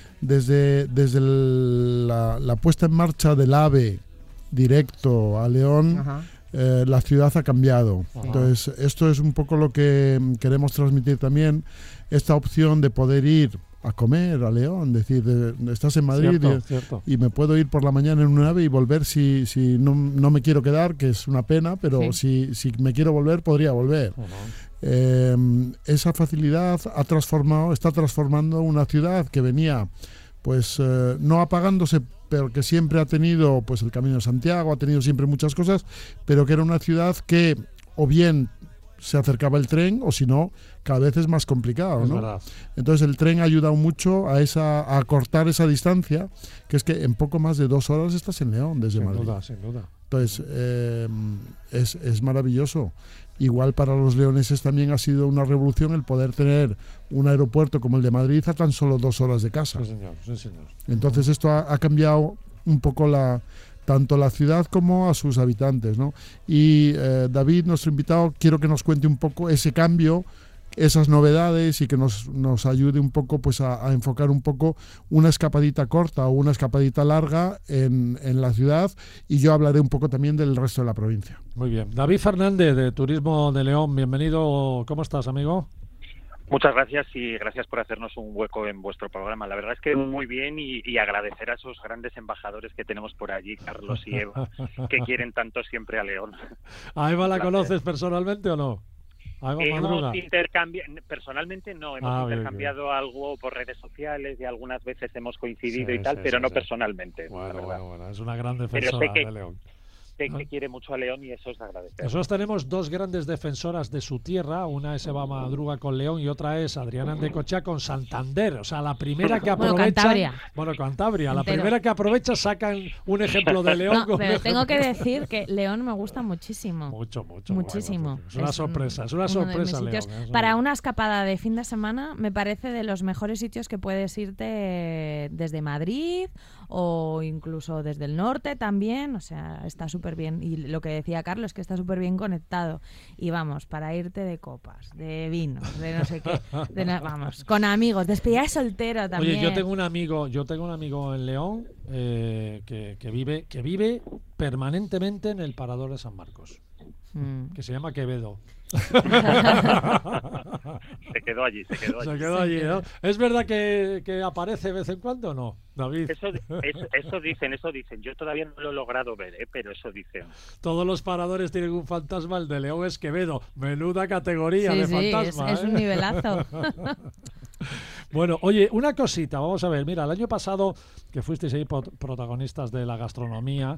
desde, desde el- la, la puesta en marcha del AVE directo a León. Ajá. Eh, la ciudad ha cambiado. Ajá. Entonces, esto es un poco lo que mm, queremos transmitir también, esta opción de poder ir a comer a León, decir, de- de- estás en Madrid Cierto, y- cierto. y, me puedo ir por la mañana en un ave y volver si, si no, no me quiero quedar, que es una pena, pero si, si me quiero volver, podría volver. Ujú. Eh, esa facilidad ha transformado, está transformando una ciudad que venía, pues, eh, no apagándose, pero que siempre ha tenido, pues, el Camino de Santiago, ha tenido siempre muchas cosas, pero que era una ciudad que, o bien se acercaba el tren, o si no, cada vez es más complicado, Es ¿no? verdad. Entonces el tren ha ayudado mucho a esa a acortar esa distancia, que es que en poco más de dos horas estás en León desde Sin Madrid. duda, sin duda. Entonces eh, es, es maravilloso. Igual para los leoneses también ha sido una revolución el poder tener un aeropuerto como el de Madrid a tan solo dos horas de casa. Sí, señor, sí, señor. Entonces esto ha, ha cambiado un poco la tanto la ciudad como a sus habitantes, ¿no? Y eh, David, nuestro invitado, quiero que nos cuente un poco ese cambio, esas novedades y que nos, nos ayude un poco, pues, a, a enfocar un poco una escapadita corta o una escapadita larga en, en la ciudad, y yo hablaré un poco también del resto de la provincia. Muy bien. David Fernández, de Turismo de León, bienvenido. ¿Cómo estás, amigo? Muchas gracias y gracias por hacernos un hueco en vuestro programa. La verdad es que muy bien y, y agradecer a esos grandes embajadores que tenemos por allí, Carlos y Eva, que quieren tanto siempre a León. ¿A Eva la Un placer. conoces personalmente o no? ¿A Eva Madruga? Hemos intercambiado, personalmente no, hemos Ah, bien, intercambiado algo por redes sociales y algunas veces hemos coincidido Sí, y tal, sí, pero sí, no sí. personalmente. la Bueno, verdad. bueno, bueno, es una gran Pero defensora sé que- de León. sé que quiere mucho a León y eso es de agradecer. Nosotros tenemos dos grandes defensoras de su tierra, una es Eva Madruga con León y otra es Adriana Andecochea con Santander. O sea, la primera que Bueno, aprovecha... Cantabria. Bueno, Cantabria. La Entero. primera que aprovecha sacan un ejemplo de León. No, con pero un tengo que ejemplo. decir que León me gusta muchísimo. Mucho, mucho. Muchísimo. Es una sorpresa, es una uno de mis sorpresa, sitios. León. es Para una- una escapada de fin de semana me parece de los mejores sitios que puedes irte desde Madrid o incluso desde el norte también. O sea, está súper bien. Y lo que decía Carlos, que está súper bien conectado. Y vamos, para irte de copas, de vinos, de no sé qué. de no- vamos, con amigos, despedida de soltero también. Oye, yo tengo un amigo, yo tengo un amigo en León eh, que, que vive, que vive permanentemente en el Parador de San Marcos, Mm. que se llama Quevedo. Se quedó allí, se quedó allí. Se quedó allí, ¿no? ¿Es verdad que, que aparece de vez en cuando o no, David? Eso, eso, eso dicen, eso dicen. Yo todavía no lo he logrado ver, ¿eh? Pero eso dicen. Todos los paradores tienen un fantasma, el de León es Quevedo. Menuda categoría Sí, de sí, fantasma. es, es ¿eh? un nivelazo. Bueno, oye, una cosita, vamos a ver, mira, el año pasado que fuisteis ahí pot- protagonistas de la gastronomía,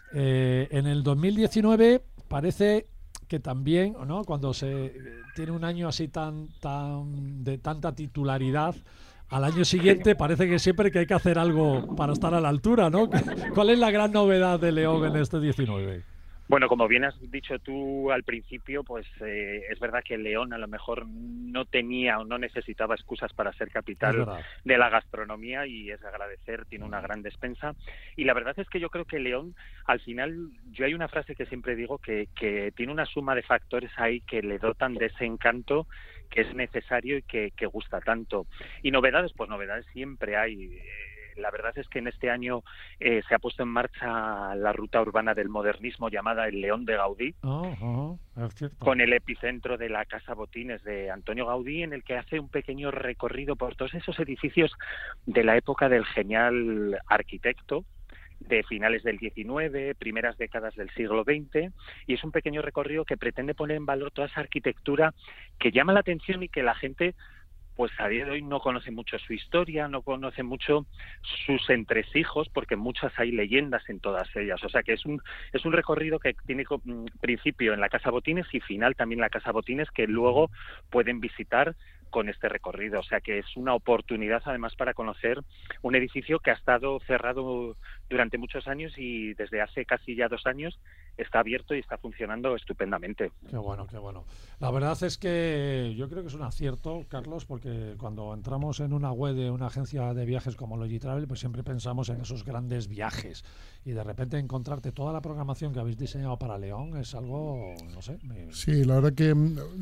eh, en el dos mil diecinueve parece que también, ¿no? Cuando se eh, tiene un año así tan, tan de tanta titularidad, al año siguiente parece que siempre que hay que hacer algo para estar a la altura, ¿no? ¿Cuál es la gran novedad de León en este diecinueve? Bueno, como bien has dicho tú al principio, pues eh, es verdad que León a lo mejor no tenía o no necesitaba excusas para ser Es capital verdad. de la gastronomía y es de agradecer, tiene una gran despensa. Y la verdad es que yo creo que León, al final, yo hay una frase que siempre digo que, que tiene una suma de factores ahí que le dotan de ese encanto que es necesario y que, que gusta tanto. Y novedades, pues novedades siempre hay. Eh, La verdad es que en este año eh, se ha puesto en marcha la ruta urbana del modernismo llamada el León de Gaudí, Ah, ah, es cierto. con el epicentro de la Casa Botines de Antonio Gaudí, en el que hace un pequeño recorrido por todos esos edificios de la época del genial arquitecto de finales del diecinueve, primeras décadas del siglo veinte, y es un pequeño recorrido que pretende poner en valor toda esa arquitectura que llama la atención y que la gente pues a día de hoy no conoce mucho su historia, no conoce mucho sus entresijos, porque muchas hay leyendas en todas ellas. O sea que es un es un recorrido que tiene co- principio en la Casa Botines y final también en la Casa Botines, que luego pueden visitar con este recorrido. O sea que es una oportunidad además para conocer un edificio que ha estado cerrado durante muchos años y desde hace casi ya dos años está abierto y está funcionando estupendamente. Qué bueno, qué bueno. La verdad es que yo creo que es un acierto, Carlos, porque cuando entramos en una web de una agencia de viajes como Logitravel, pues siempre pensamos en esos grandes viajes y de repente encontrarte toda la programación que habéis diseñado para León es algo, no sé. Me... Sí, la verdad que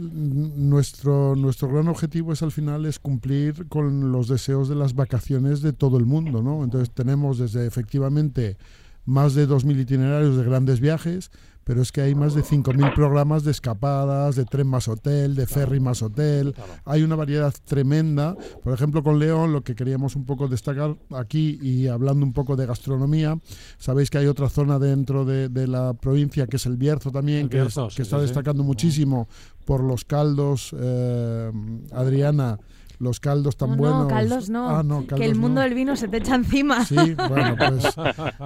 mm, nuestro, nuestro gran objetivo es al final es cumplir con los deseos de las vacaciones de todo el mundo, ¿no? Entonces tenemos desde efectivamente más de dos mil itinerarios de grandes viajes, pero es que hay más de cinco mil programas de escapadas, de tren más hotel, de ferry más hotel. Hay una variedad tremenda. Por ejemplo, con León, lo que queríamos un poco destacar aquí y hablando un poco de gastronomía, sabéis que hay otra zona dentro de, de la provincia que es el Bierzo también, El que, Bierzo, es- sí, que está sí, sí. destacando muchísimo por los caldos, eh, Adriana, los caldos tan No, buenos. no, caldos no. Ah, no, que caldos el mundo no. del vino se te echa encima. Sí, bueno, pues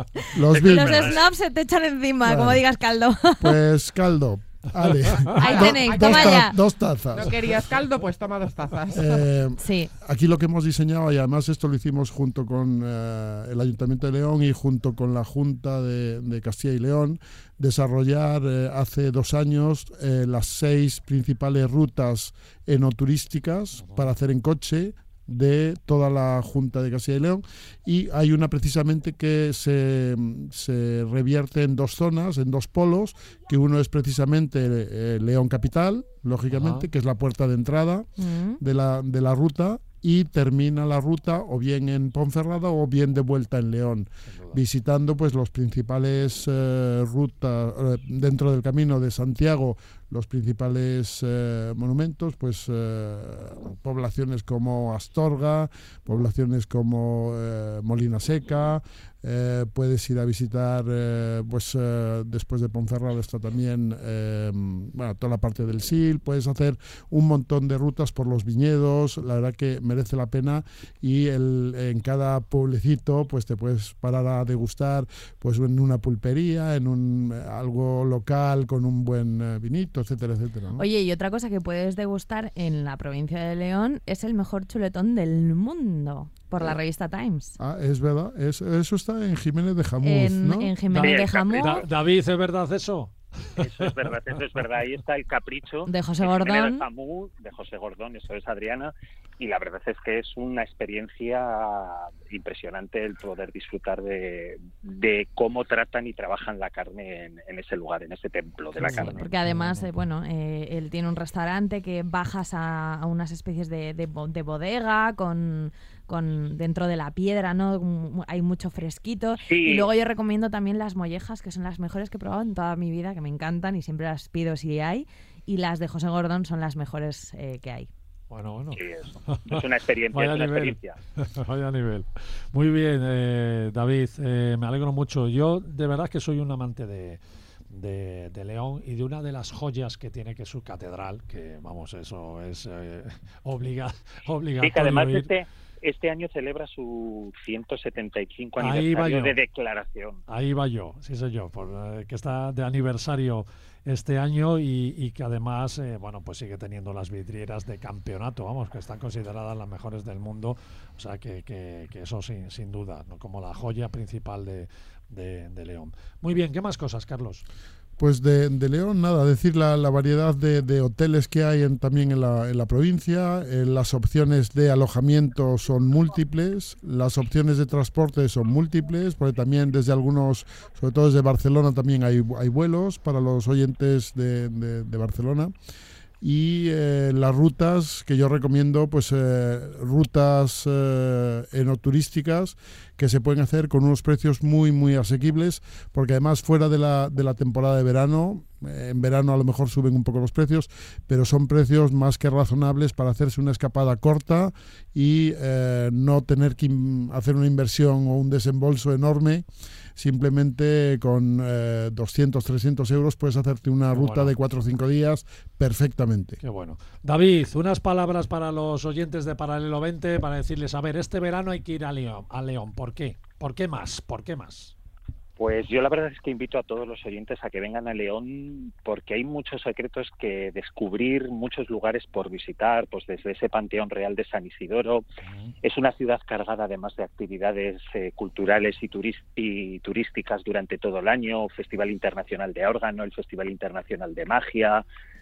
los Los vinos. snobs se te echan encima, Bueno. como digas caldo. Pues caldo. Ale. Ahí Do- tenéis, dos, toma ta- ya. dos tazas. ¿No querías caldo? Pues toma dos tazas. Eh, Sí. Aquí lo que hemos diseñado, y además esto lo hicimos junto con eh, el Ayuntamiento de León y junto con la Junta de, de Castilla y León, desarrollar eh, hace dos años eh, las seis principales rutas enoturísticas para hacer en coche de toda la Junta de Castilla y León, y hay una precisamente que se, se revierte en dos zonas, en dos polos, que uno es precisamente eh, León Capital, lógicamente, Ajá. que es la puerta de entrada Mm. de la, de la ruta, y termina la ruta o bien en Ponferrada o bien de vuelta en León, visitando pues los principales eh, rutas eh, dentro del Camino de Santiago, los principales eh, monumentos, pues eh, poblaciones como Astorga, poblaciones como eh, Molina Seca. Eh, puedes ir a visitar, eh, pues eh, después de Ponferrada está también eh, bueno, toda la parte del Sil. Puedes hacer un montón de rutas por los viñedos, la verdad que merece la pena, y el, en cada pueblecito pues te puedes parar a a degustar pues en una pulpería, en un algo local con un buen eh, vinito, etcétera, etcétera, ¿no? Oye, y otra cosa que puedes degustar en la provincia de León es el mejor chuletón del mundo, por la revista Times. Ah, es verdad, es, eso está en Jiménez de Jamuz, en, ¿no? En Jiménez Da- de Jamuz. Da- David, ¿es verdad eso? Eso es verdad, eso es verdad. Ahí está el capricho De José Jiménez Gordón. de Jamú, de José Gordón, eso es, Adriana. Y la verdad es que es una experiencia impresionante el poder disfrutar de, de cómo tratan y trabajan la carne en, en ese lugar, en ese templo de la Sí, carne. porque además, eh, bueno, eh, él tiene un restaurante que bajas a, a unas especies de, de, bo- de bodega con, con dentro de la piedra, ¿no? Mm, Hay mucho fresquito. Sí. Y luego yo recomiendo también las mollejas, que son las mejores que he probado en toda mi vida, que me encantan y siempre las pido si hay. Y las de José Gordón son las mejores eh, que hay. Bueno, bueno. Sí, eso. Es una experiencia, Vaya es una nivel. experiencia. Vaya nivel. Muy bien, eh, David, eh, me alegro mucho. Yo de verdad que soy un amante de, de, de León y de una de las joyas que tiene, que es su catedral, que vamos, eso es eh, obliga, obligatorio Sí, que además ir. este, este año celebra su ciento setenta y cinco Ahí va aniversario yo. de declaración. Ahí va yo, sí sé yo, por, eh, que está de aniversario este año y, y que además, eh, bueno, pues sigue teniendo las vidrieras de campeonato, vamos, que están consideradas las mejores del mundo, o sea que, que, que eso sin, sin duda, ¿no? Como la joya principal de, de, de León. Muy bien, ¿qué más cosas, Carlos? Pues de, de León, nada, decir la, la variedad de, de hoteles que hay en, también en la, en la provincia, eh, las opciones de alojamiento son múltiples, las opciones de transporte son múltiples, porque también desde algunos, sobre todo desde Barcelona, también hay, hay vuelos para los oyentes de, de, de Barcelona. Y eh, las rutas que yo recomiendo, pues eh, rutas eh, enoturísticas que se pueden hacer con unos precios muy muy asequibles, porque además fuera de la, de la temporada de verano, eh, en verano a lo mejor suben un poco los precios, pero son precios más que razonables para hacerse una escapada corta y eh, no tener que in- hacer una inversión o un desembolso enorme. Simplemente con eh, doscientos, trescientos euros puedes hacerte una Qué ruta bueno. de cuatro o cinco días perfectamente. Qué bueno. David, unas palabras para los oyentes de Paralelo veinte para decirles, a ver, este verano hay que ir a León. A León. ¿Por qué? ¿Por qué más? ¿Por qué más? Pues yo la verdad es que invito a todos los oyentes a que vengan a León porque hay muchos secretos que descubrir, muchos lugares por visitar, pues desde ese Panteón Real de San Isidoro. Uh-huh. Es una ciudad cargada además de actividades eh, culturales y, turist y turísticas durante todo el año, Festival Internacional de Órgano, el Festival Internacional de Magia,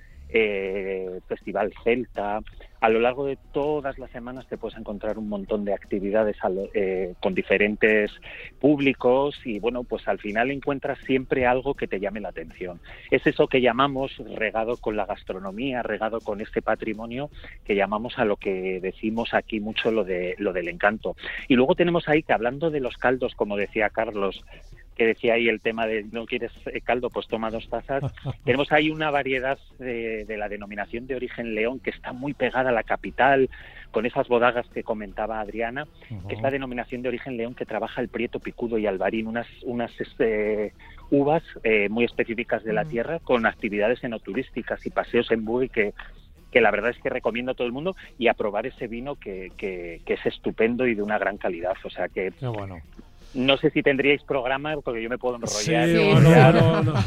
eh, Festival Celta. A lo largo de todas las semanas te puedes encontrar un montón de actividades eh, con diferentes públicos y bueno, pues al final encuentras siempre algo que te llame la atención. Es eso que llamamos regado con la gastronomía, regado con este patrimonio que llamamos a lo que decimos aquí mucho lo de lo del encanto. Y luego tenemos ahí que hablando de los caldos, como decía Carlos, que decía ahí el tema de no quieres caldo, pues toma dos tazas. Tenemos ahí una variedad de, de la denominación de origen León que está muy pegada a la capital, con esas bodagas que comentaba Adriana, uh-huh. que es la denominación de origen León que trabaja el Prieto Picudo y Albarín, unas unas este, uvas eh, muy específicas de la uh-huh. tierra, con actividades enoturísticas y paseos en buggy que que la verdad es que recomiendo a todo el mundo y a probar ese vino que, que, que es estupendo y de una gran calidad. O sea que Qué bueno. No sé si tendríais programa, porque yo me puedo enrollar. Sí, sí, bueno, bueno.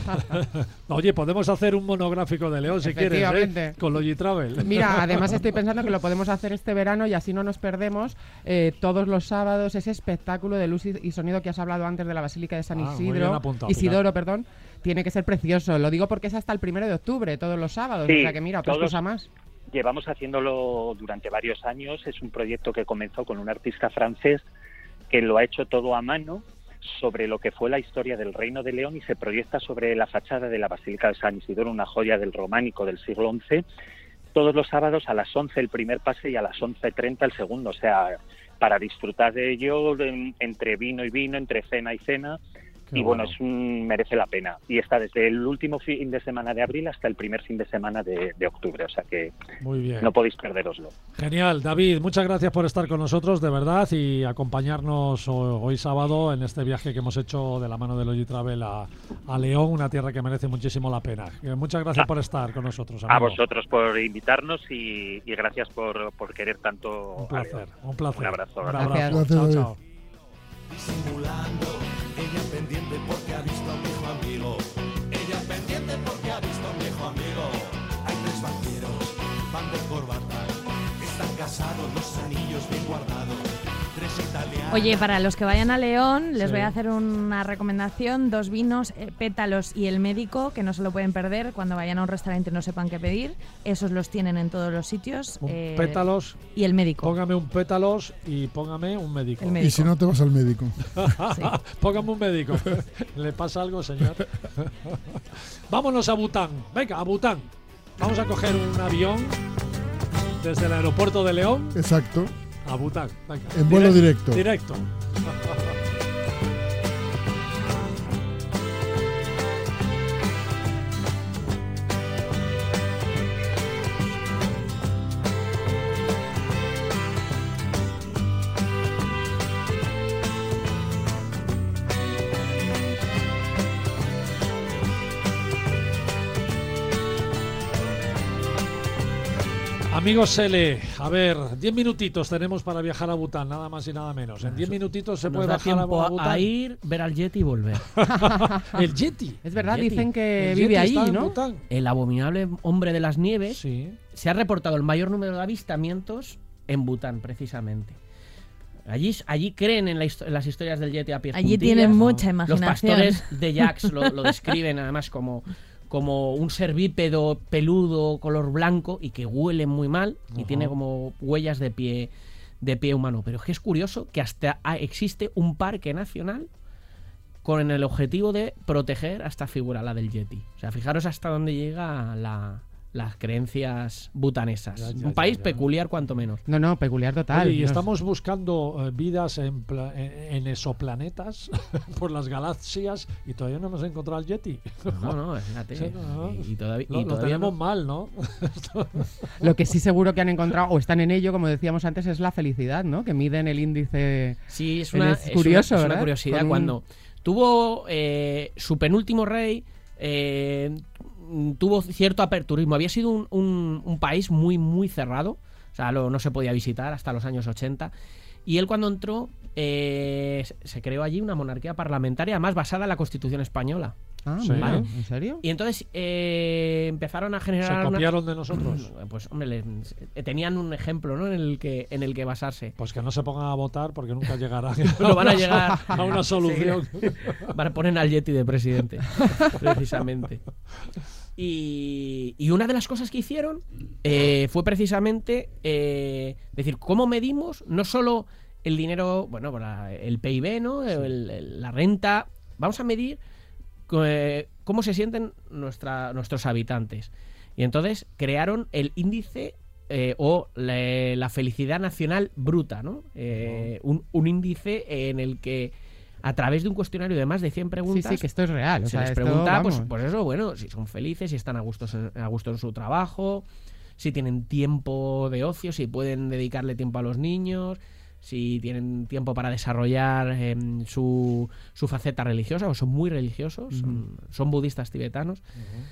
Oye, podemos hacer un monográfico de León si quieres, ¿eh? Con Logitravel. Mira, además estoy pensando que lo podemos hacer este verano y así no nos perdemos eh, todos los sábados ese espectáculo de luz y sonido que has hablado antes de la Basílica de San ah, Isidro, apuntado, Isidoro, perdón. Tiene que ser precioso. Lo digo porque es hasta el primero de octubre, todos los sábados. Sí, o sea que mira, otra cosa más. Llevamos haciéndolo durante varios años. Es un proyecto que comenzó con un artista francés que lo ha hecho todo a mano sobre lo que fue la historia del Reino de León y se proyecta sobre la fachada de la Basílica de San Isidoro, una joya del románico del siglo once, todos los sábados a las once el primer pase y a las once treinta el segundo, o sea, para disfrutar de ello de, entre vino y vino, entre cena y cena. Qué y bueno, bueno. Es un, merece la pena. Y está desde el último fin de semana de abril hasta el primer fin de semana de, de octubre. O sea que muy bien. No podéis perderoslo. Genial. David, muchas gracias por estar con nosotros, de verdad, y acompañarnos hoy sábado en este viaje que hemos hecho de la mano de Logitravel a, a León, una tierra que merece muchísimo la pena. Muchas gracias ah, por estar con nosotros, amigo. A vosotros por invitarnos y, y gracias por, por querer tanto. Un placer, un placer. Un abrazo. Un abrazo. Gracias. Chao, chao. Ella pendiente porque ha visto a un viejo amigo. Ella pendiente porque ha visto a un viejo amigo. Hay tres banqueros, van de corbata, están casados, los anillos bien guardados. Tres italianos. Oye, para los que vayan a León, les Sí. voy a hacer una recomendación. Dos vinos, eh, Pétalos y El Médico, que no se lo pueden perder cuando vayan a un restaurante y no sepan qué pedir. Esos los tienen en todos los sitios. Un eh, pétalos. Y El Médico. Póngame un pétalos y póngame un médico. El médico. Y si no te vas al médico. Sí. Póngame un médico. ¿Le pasa algo, señor? Vámonos a Bután. Venga, a Bután. Vamos a coger un avión desde el aeropuerto de León Exacto. a Bután. Venga. En vuelo directo. Directo. Amigos Sele, a ver, diez minutitos tenemos para viajar a Bután, nada más y nada menos. En diez minutitos se Nos puede da bajar tiempo a, a, Bután. a ir, ver al Yeti y volver. El Yeti. Es verdad, Yeti. dicen que El vive Yeti ahí, está en ¿no? Bután. El abominable hombre de las nieves. Sí. Se ha reportado el mayor número de avistamientos en Bután, precisamente. Allí, allí creen en, la histo- en las historias del Yeti a pies Allí juntillas. tienen mucha Los imaginación. pastores de Jacques lo, lo describen además como, como un ser bípedo, peludo, color blanco y que huele muy mal y Ajá. tiene como huellas de pie, de pie humano. Pero es que es curioso que hasta ah, existe un parque nacional con el objetivo de proteger a esta figura, la del Yeti. O sea, fijaros hasta dónde llega la, las creencias butanesas. Ya, ya, un país ya, ya. peculiar cuanto menos. No, no, peculiar total. Oye, y No es- estamos buscando eh, vidas en, pla- en, en exoplanetas por las galaxias y todavía no hemos encontrado al Yeti. No, no, fíjate. Sí, no. Y, y todavía, Lo, y lo todavía tenemos no- mal, ¿no? Lo que sí seguro que han encontrado, o están en ello, como decíamos antes, es la felicidad, ¿no? Que miden el índice... Sí, es Él una, es es curioso, una- es una ¿verdad? curiosidad. Con un- Cuando tuvo eh, su penúltimo rey, eh, mm, tuvo cierto aperturismo. Había sido un, un- un país muy, muy cerrado. O sea, lo- no se podía visitar hasta los años ochenta. Y él cuando entró, eh, se- se creó allí una monarquía parlamentaria, además basada en la Constitución española. Ah, Sí. mira, Vale. ¿en serio? Y entonces eh, empezaron a Se generar... una- copiaron de nosotros. Pues, hombre, les- eh, tenían un ejemplo, ¿no? en el que en el que basarse. Pues que no se pongan a votar porque nunca llegarán No van a llegar a una solución. Van a poner al Yeti de presidente, precisamente. Y, y una de las cosas que hicieron eh, fue precisamente eh, decir, ¿cómo medimos no solo el dinero, bueno, para el P I B, ¿no? El- el- la renta? Vamos a medir eh, cómo se sienten nuestra, nuestros habitantes. Y entonces crearon el índice eh, o la, la felicidad nacional bruta, ¿no? Eh, un, un índice en el que a través de un cuestionario de más de cien Sí, preguntas sí, que esto es real. O se sea, les esto, pregunta, pues, vamos. pues eso, bueno, si son felices, si están a gusto, a gusto en su trabajo, si tienen tiempo de ocio, si pueden dedicarle tiempo a los niños, si tienen tiempo para desarrollar em, su, su faceta religiosa, o son muy religiosos, son, son budistas tibetanos.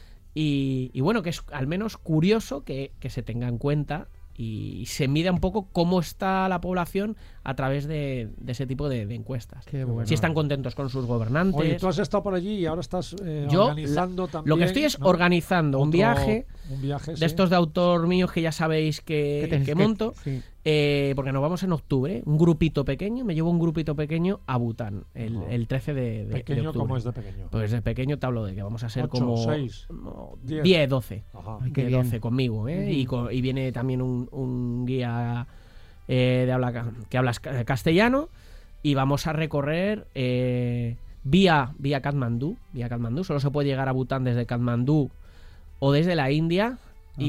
Y, y bueno, que es al menos curioso que, que se tenga en cuenta y se mida un poco cómo está la población a través de, de ese tipo de, de encuestas. Qué bueno. Si están contentos con sus gobernantes. Oye, tú has estado por allí y ahora estás eh, Yo, organizando la- también. lo que estoy es ¿no? organizando un Otro- viaje un viaje, de sí. estos de autor míos que ya sabéis que, Que tenéis que que- monto, sí. eh, porque nos vamos en octubre, un grupito pequeño, me llevo un grupito pequeño a Bután, el, Ajá. el trece de, de- de Pequeño octubre. como es de pequeño. Pues de pequeño te hablo de que vamos a ser Ocho, como seis, no, diez. diez, doce. Ajá. Ay, qué De bien. doce conmigo, ¿eh? y, con- y viene también un, un guía eh, de habla, ca- que habla ca- castellano y vamos a recorrer eh, vía, vía Katmandú, vía Katmandú, solo se puede llegar a Bután desde Katmandú o desde la India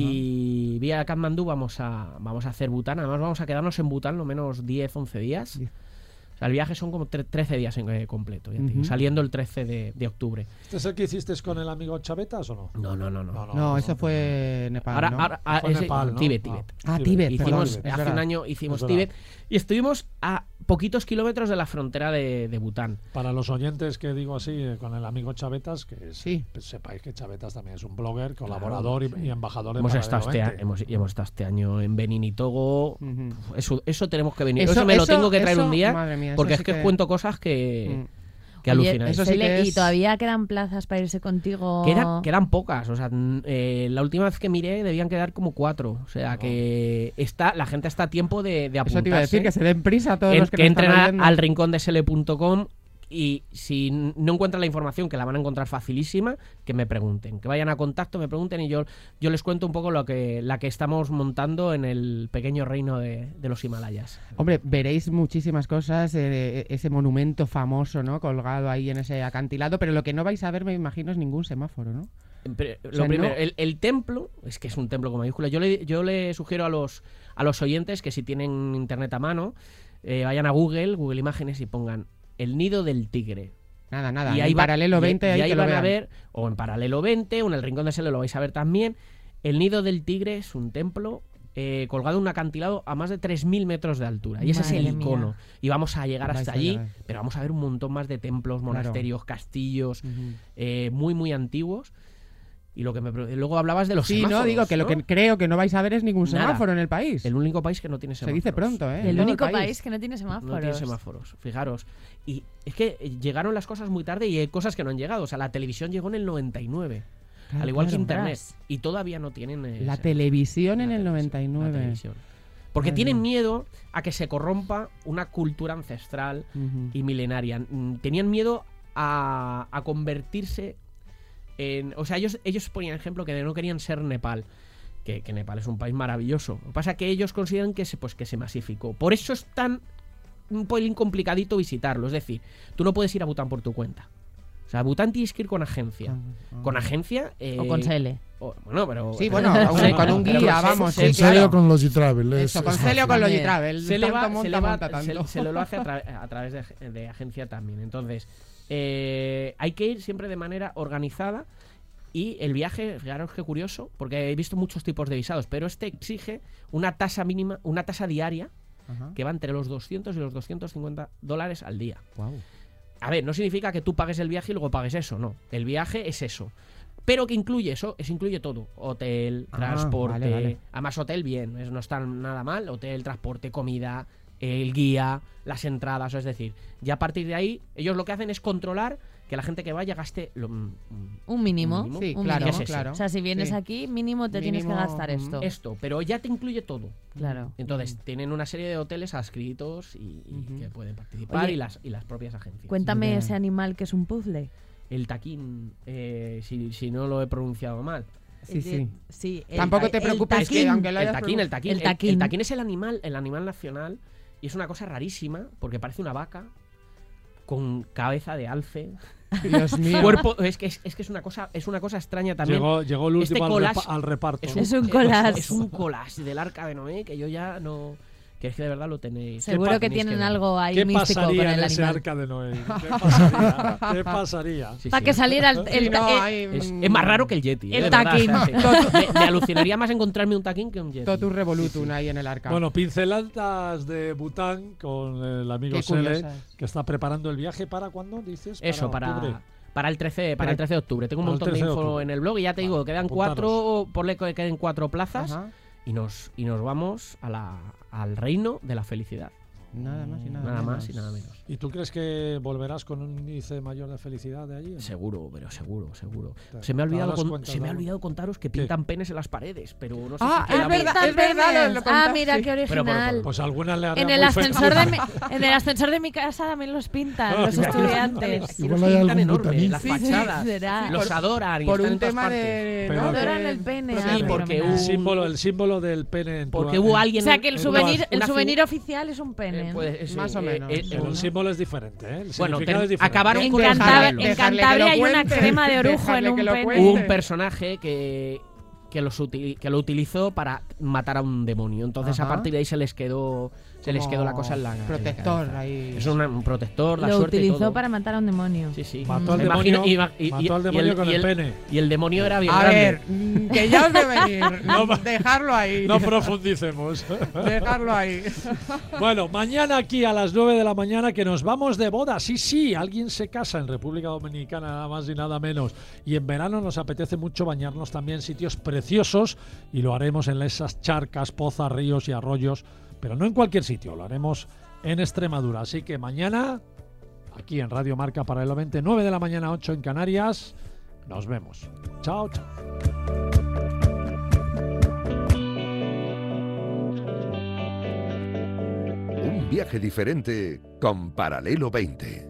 y vía Katmandú vamos a, vamos a hacer Bután, además vamos a quedarnos en Bután lo menos diez, once días. Diez. O sea, el viaje son como tre- trece días en eh, completo, ya te digo, Ujú. saliendo el trece de, de octubre. ¿Este es el que hiciste con el amigo Chavetas o no? No, no, no, no. No, eso fue Nepal, Ahora, ¿no? ahora- ah, Fue ese- Nepal, ¿no? Tíbet, Ah, Tíbet. Ah, Tíbet, Hicimos, perdón, eh, es hace verdad. un año hicimos Es verdad. Tíbet y estuvimos a poquitos kilómetros de la frontera de, de Bután. Para los oyentes que digo así, eh, con el amigo Chavetas, que es- Sí. pues sepáis que Chavetas también es un blogger, colaborador y, y embajador de Hemos Paralelo estado, este, a- veinte. hemos, y hemos estado este año en Benín y Togo. Ujú. Eso, eso tenemos que venir. Eso, Eso- me lo eso- tengo que traer eso, un día madre mía, eso porque sí es que, que- cuento cosas que... Mm. Que Oye, alucinante. Eso sí Cele, que es- ¿y todavía quedan plazas para irse contigo? Quedan, quedan pocas, o sea, n- eh, la última vez que miré debían quedar como cuatro, o sea que está, la gente está a tiempo de, de apuntarse. Eso te iba a decir, que se den prisa a todos En- los que, que nos entren están a- oyendo. al rincón de sele punto com y si n- no encuentran la información, que la van a encontrar facilísima, que me pregunten, que vayan a contacto, me pregunten y yo, yo les cuento un poco lo que la que estamos montando en el pequeño reino de, de los Himalayas. Hombre, veréis muchísimas cosas, eh, ese monumento famoso, ¿no? Colgado ahí en ese acantilado, pero lo que no vais a ver, me imagino, es ningún semáforo, ¿no? Pero, O lo sea, primero, no- el, el templo, es que es un templo con mayúsculas. Yo le, yo le sugiero a los, a los oyentes que si tienen internet a mano, eh, vayan a Google, Google Imágenes y pongan el nido del tigre. Nada, nada. Y en ahí va- paralelo y- veinte, y ahí ahí que lo van a vean. ver, o en paralelo veinte, o en el rincón de Sele lo vais a ver también. El nido del tigre es un templo eh, colgado en un acantilado a más de tres mil metros de altura. Y ese es el Madre mía. icono. Y vamos a llegar Vais hasta a allí, llegar. pero vamos a ver un montón más de templos, monasterios, castillos, Ujú. eh, muy, muy antiguos. Y lo que me pre- luego hablabas de los Sí, semáforos, no, digo que lo ¿no? que creo que no vais a ver es ningún Nada. semáforo en el país. El único país que no tiene Se semáforos. dice pronto, ¿eh? Y el Todo único país. país que no tiene semáforos. No tiene semáforos, fijaros. Y es que llegaron las cosas muy tarde y hay cosas que no han llegado. O sea, la televisión llegó en el noventa y nueve, Claro, al igual que claro. Internet. Ostras. Y todavía no tienen... eh, La se- televisión en la el televisión, noventa y la nueve. televisión. Porque Madre tienen mía. miedo a que se corrompa una cultura ancestral Ujú. y milenaria. Mm, Tenían miedo a, a convertirse en... O sea, ellos, ellos ponían ejemplo que no querían ser Nepal. Que, que Nepal es un país maravilloso. Lo que pasa es que ellos consideran que se, pues, que se masificó. Por eso es tan un pelín complicadito visitarlo. Es decir, tú no puedes ir a Bután por tu cuenta. O sea, a Bután tienes que ir con agencia. Ah, Con agencia... eh, O con Sele. o- bueno, pero... Sí, bueno, con- con un pero guía, se- vamos, se- Con sí, Sele claro. o con Logitravel. es- Eso, con es Celio o con También. Logitravel. se le va, Tanto monta, se le va- monta se- tanto. se lo hace a, tra- a través de, de agencia también. Entonces, eh, hay que ir siempre de manera organizada. Y el viaje, fijaros qué curioso, porque he visto muchos tipos de visados, pero este exige una tasa mínima, una tasa diaria Ajá. que va entre los doscientos y los doscientos cincuenta dólares al día. Guau. A ver, no significa que tú pagues el viaje y luego pagues eso, no. El viaje es eso. Pero que incluye eso, es incluye todo. Hotel, Ah, transporte. vale, vale. Además, hotel bien, es- no está nada mal. Hotel, transporte, comida, el guía, las entradas. Es decir, ya a partir de ahí, ellos lo que hacen es controlar que la gente que vaya gaste lo, mm, Un mínimo. Un mínimo. Sí, un claro, ¿Qué es eso? claro. O sea, si vienes Sí. aquí, mínimo te tienes que Mínimo, gastar mm, esto. esto, pero ya te incluye todo. Claro. Entonces, tienen una serie de hoteles adscritos y, y Ujú. que pueden participar Oye, y las y las propias agencias. Cuéntame Ya. ese animal que es un puzzle. El taquín, eh, si, si no lo he pronunciado mal. Sí, sí. Sí, el Tampoco ta- te el preocupes Es que taquín. aunque lo el hayas taquín, el taquín, El el, taquín. el taquín es el animal, el animal nacional y es una cosa rarísima porque parece una vaca con cabeza de alce, Dios mío. cuerpo, es que es, es que es una cosa, es una cosa extraña también. Llegó, llegó el Este último al, collage repa- al reparto. Es ¿no? un, Es un collage. Es un collage del Arca de Noé que yo ya no, que es que de verdad lo tenéis. Seguro pa- que tenéis tienen ver. algo ahí ¿Qué místico con pasaría el en ese animal. arca de Noé? ¿Qué pasaría? ¿Qué pasaría? Sí, Para sí. que saliera el, el Sí, ta- no, eh, hay, Es, mm, es más raro que el Yeti. el eh, de verdad, taquín. o sea, sí. me, me alucinaría más encontrarme un taquín que un Yeti. Totus revolutum ahí en el arca. Bueno, pinceladas de Bután con el amigo Qué Sele, curiosas. que está preparando el viaje. ¿Para cuándo, dices? Eso, para, octubre. para, el trece, para el trece de octubre. Tengo un Para el montón de trece de info octubre. en el blog y ya te digo, quedan apuntaros. cuatro, ponle que queden cuatro plazas Ajá. y nos, y nos vamos a la, al reino de la felicidad. Nada más y nada, Nada menos. más y nada menos. ¿Y tú crees que volverás con un índice mayor de felicidad de allí? ¿no? Seguro, pero seguro, seguro. Te- Se me ha te olvidado, darás con- cuenta, se me ha ¿no? olvidado contaros que pintan penes en las paredes, pero no sé Ah, si es queda muy- verdad, Pintan es verdad, penes. lo- lo Ah, contaste. mira qué Pero, pero, original. pero, Pues algunas le harán En el, muy feliz. ascensor de mi, en el ascensor de mi casa también los pintan, los estudiantes. Aquí Igual los hay pintan algún enorme, butaniz. las Sí, sí, fachadas. será. Los por- adoran y Por están un en todas tema partes. de... Pero- ¿no? de- Adoran el pene. Sí, ah, Sí, porque fenomenal. El un- símbolo, el símbolo del pene en tu- Porque en- hubo O alguien... sea, que el en- souvenir, el una figu- souvenir oficial es un pene. eh, ¿no? pues, Más o eh, menos. eh, Pero un- el símbolo es diferente, ¿eh? El Bueno, significado te- es diferente. acabaron En con Dejarle- el Cantabria, saberlo. en dejarle que Cantabria lo hay una cuente. crema de orujo Dejarle en un que lo pene. cuente. Hubo un personaje que, que, los uti- que lo utilizó para matar a un demonio. Entonces, Ajá. a partir de ahí se les quedó se les Como quedó la cosa en la en la protector cabeza. ahí. Es una- un protector, la Lo suerte y utilizó todo. para matar a un demonio. Sí, sí. Mató al Me imagino- demonio, y- y- mató al y demonio el- con y el pene. Y el demonio era bien A grande. ver, mm, que ya os ve venir. No, Dejarlo ahí. No profundicemos. Dejarlo ahí. Bueno, mañana aquí a las nueve de la mañana que nos vamos de boda. Sí, sí, alguien se casa en República Dominicana, nada más y nada menos. Y en verano nos apetece mucho bañarnos también en sitios preciosos y lo haremos en esas charcas, pozas, ríos y arroyos, pero no en cualquier sitio, lo haremos en Extremadura. Así que mañana aquí en Radio Marca Paralelo veinte, nueve de la mañana, ocho en Canarias. Nos vemos. Chao, chao. Un viaje diferente con Paralelo veinte.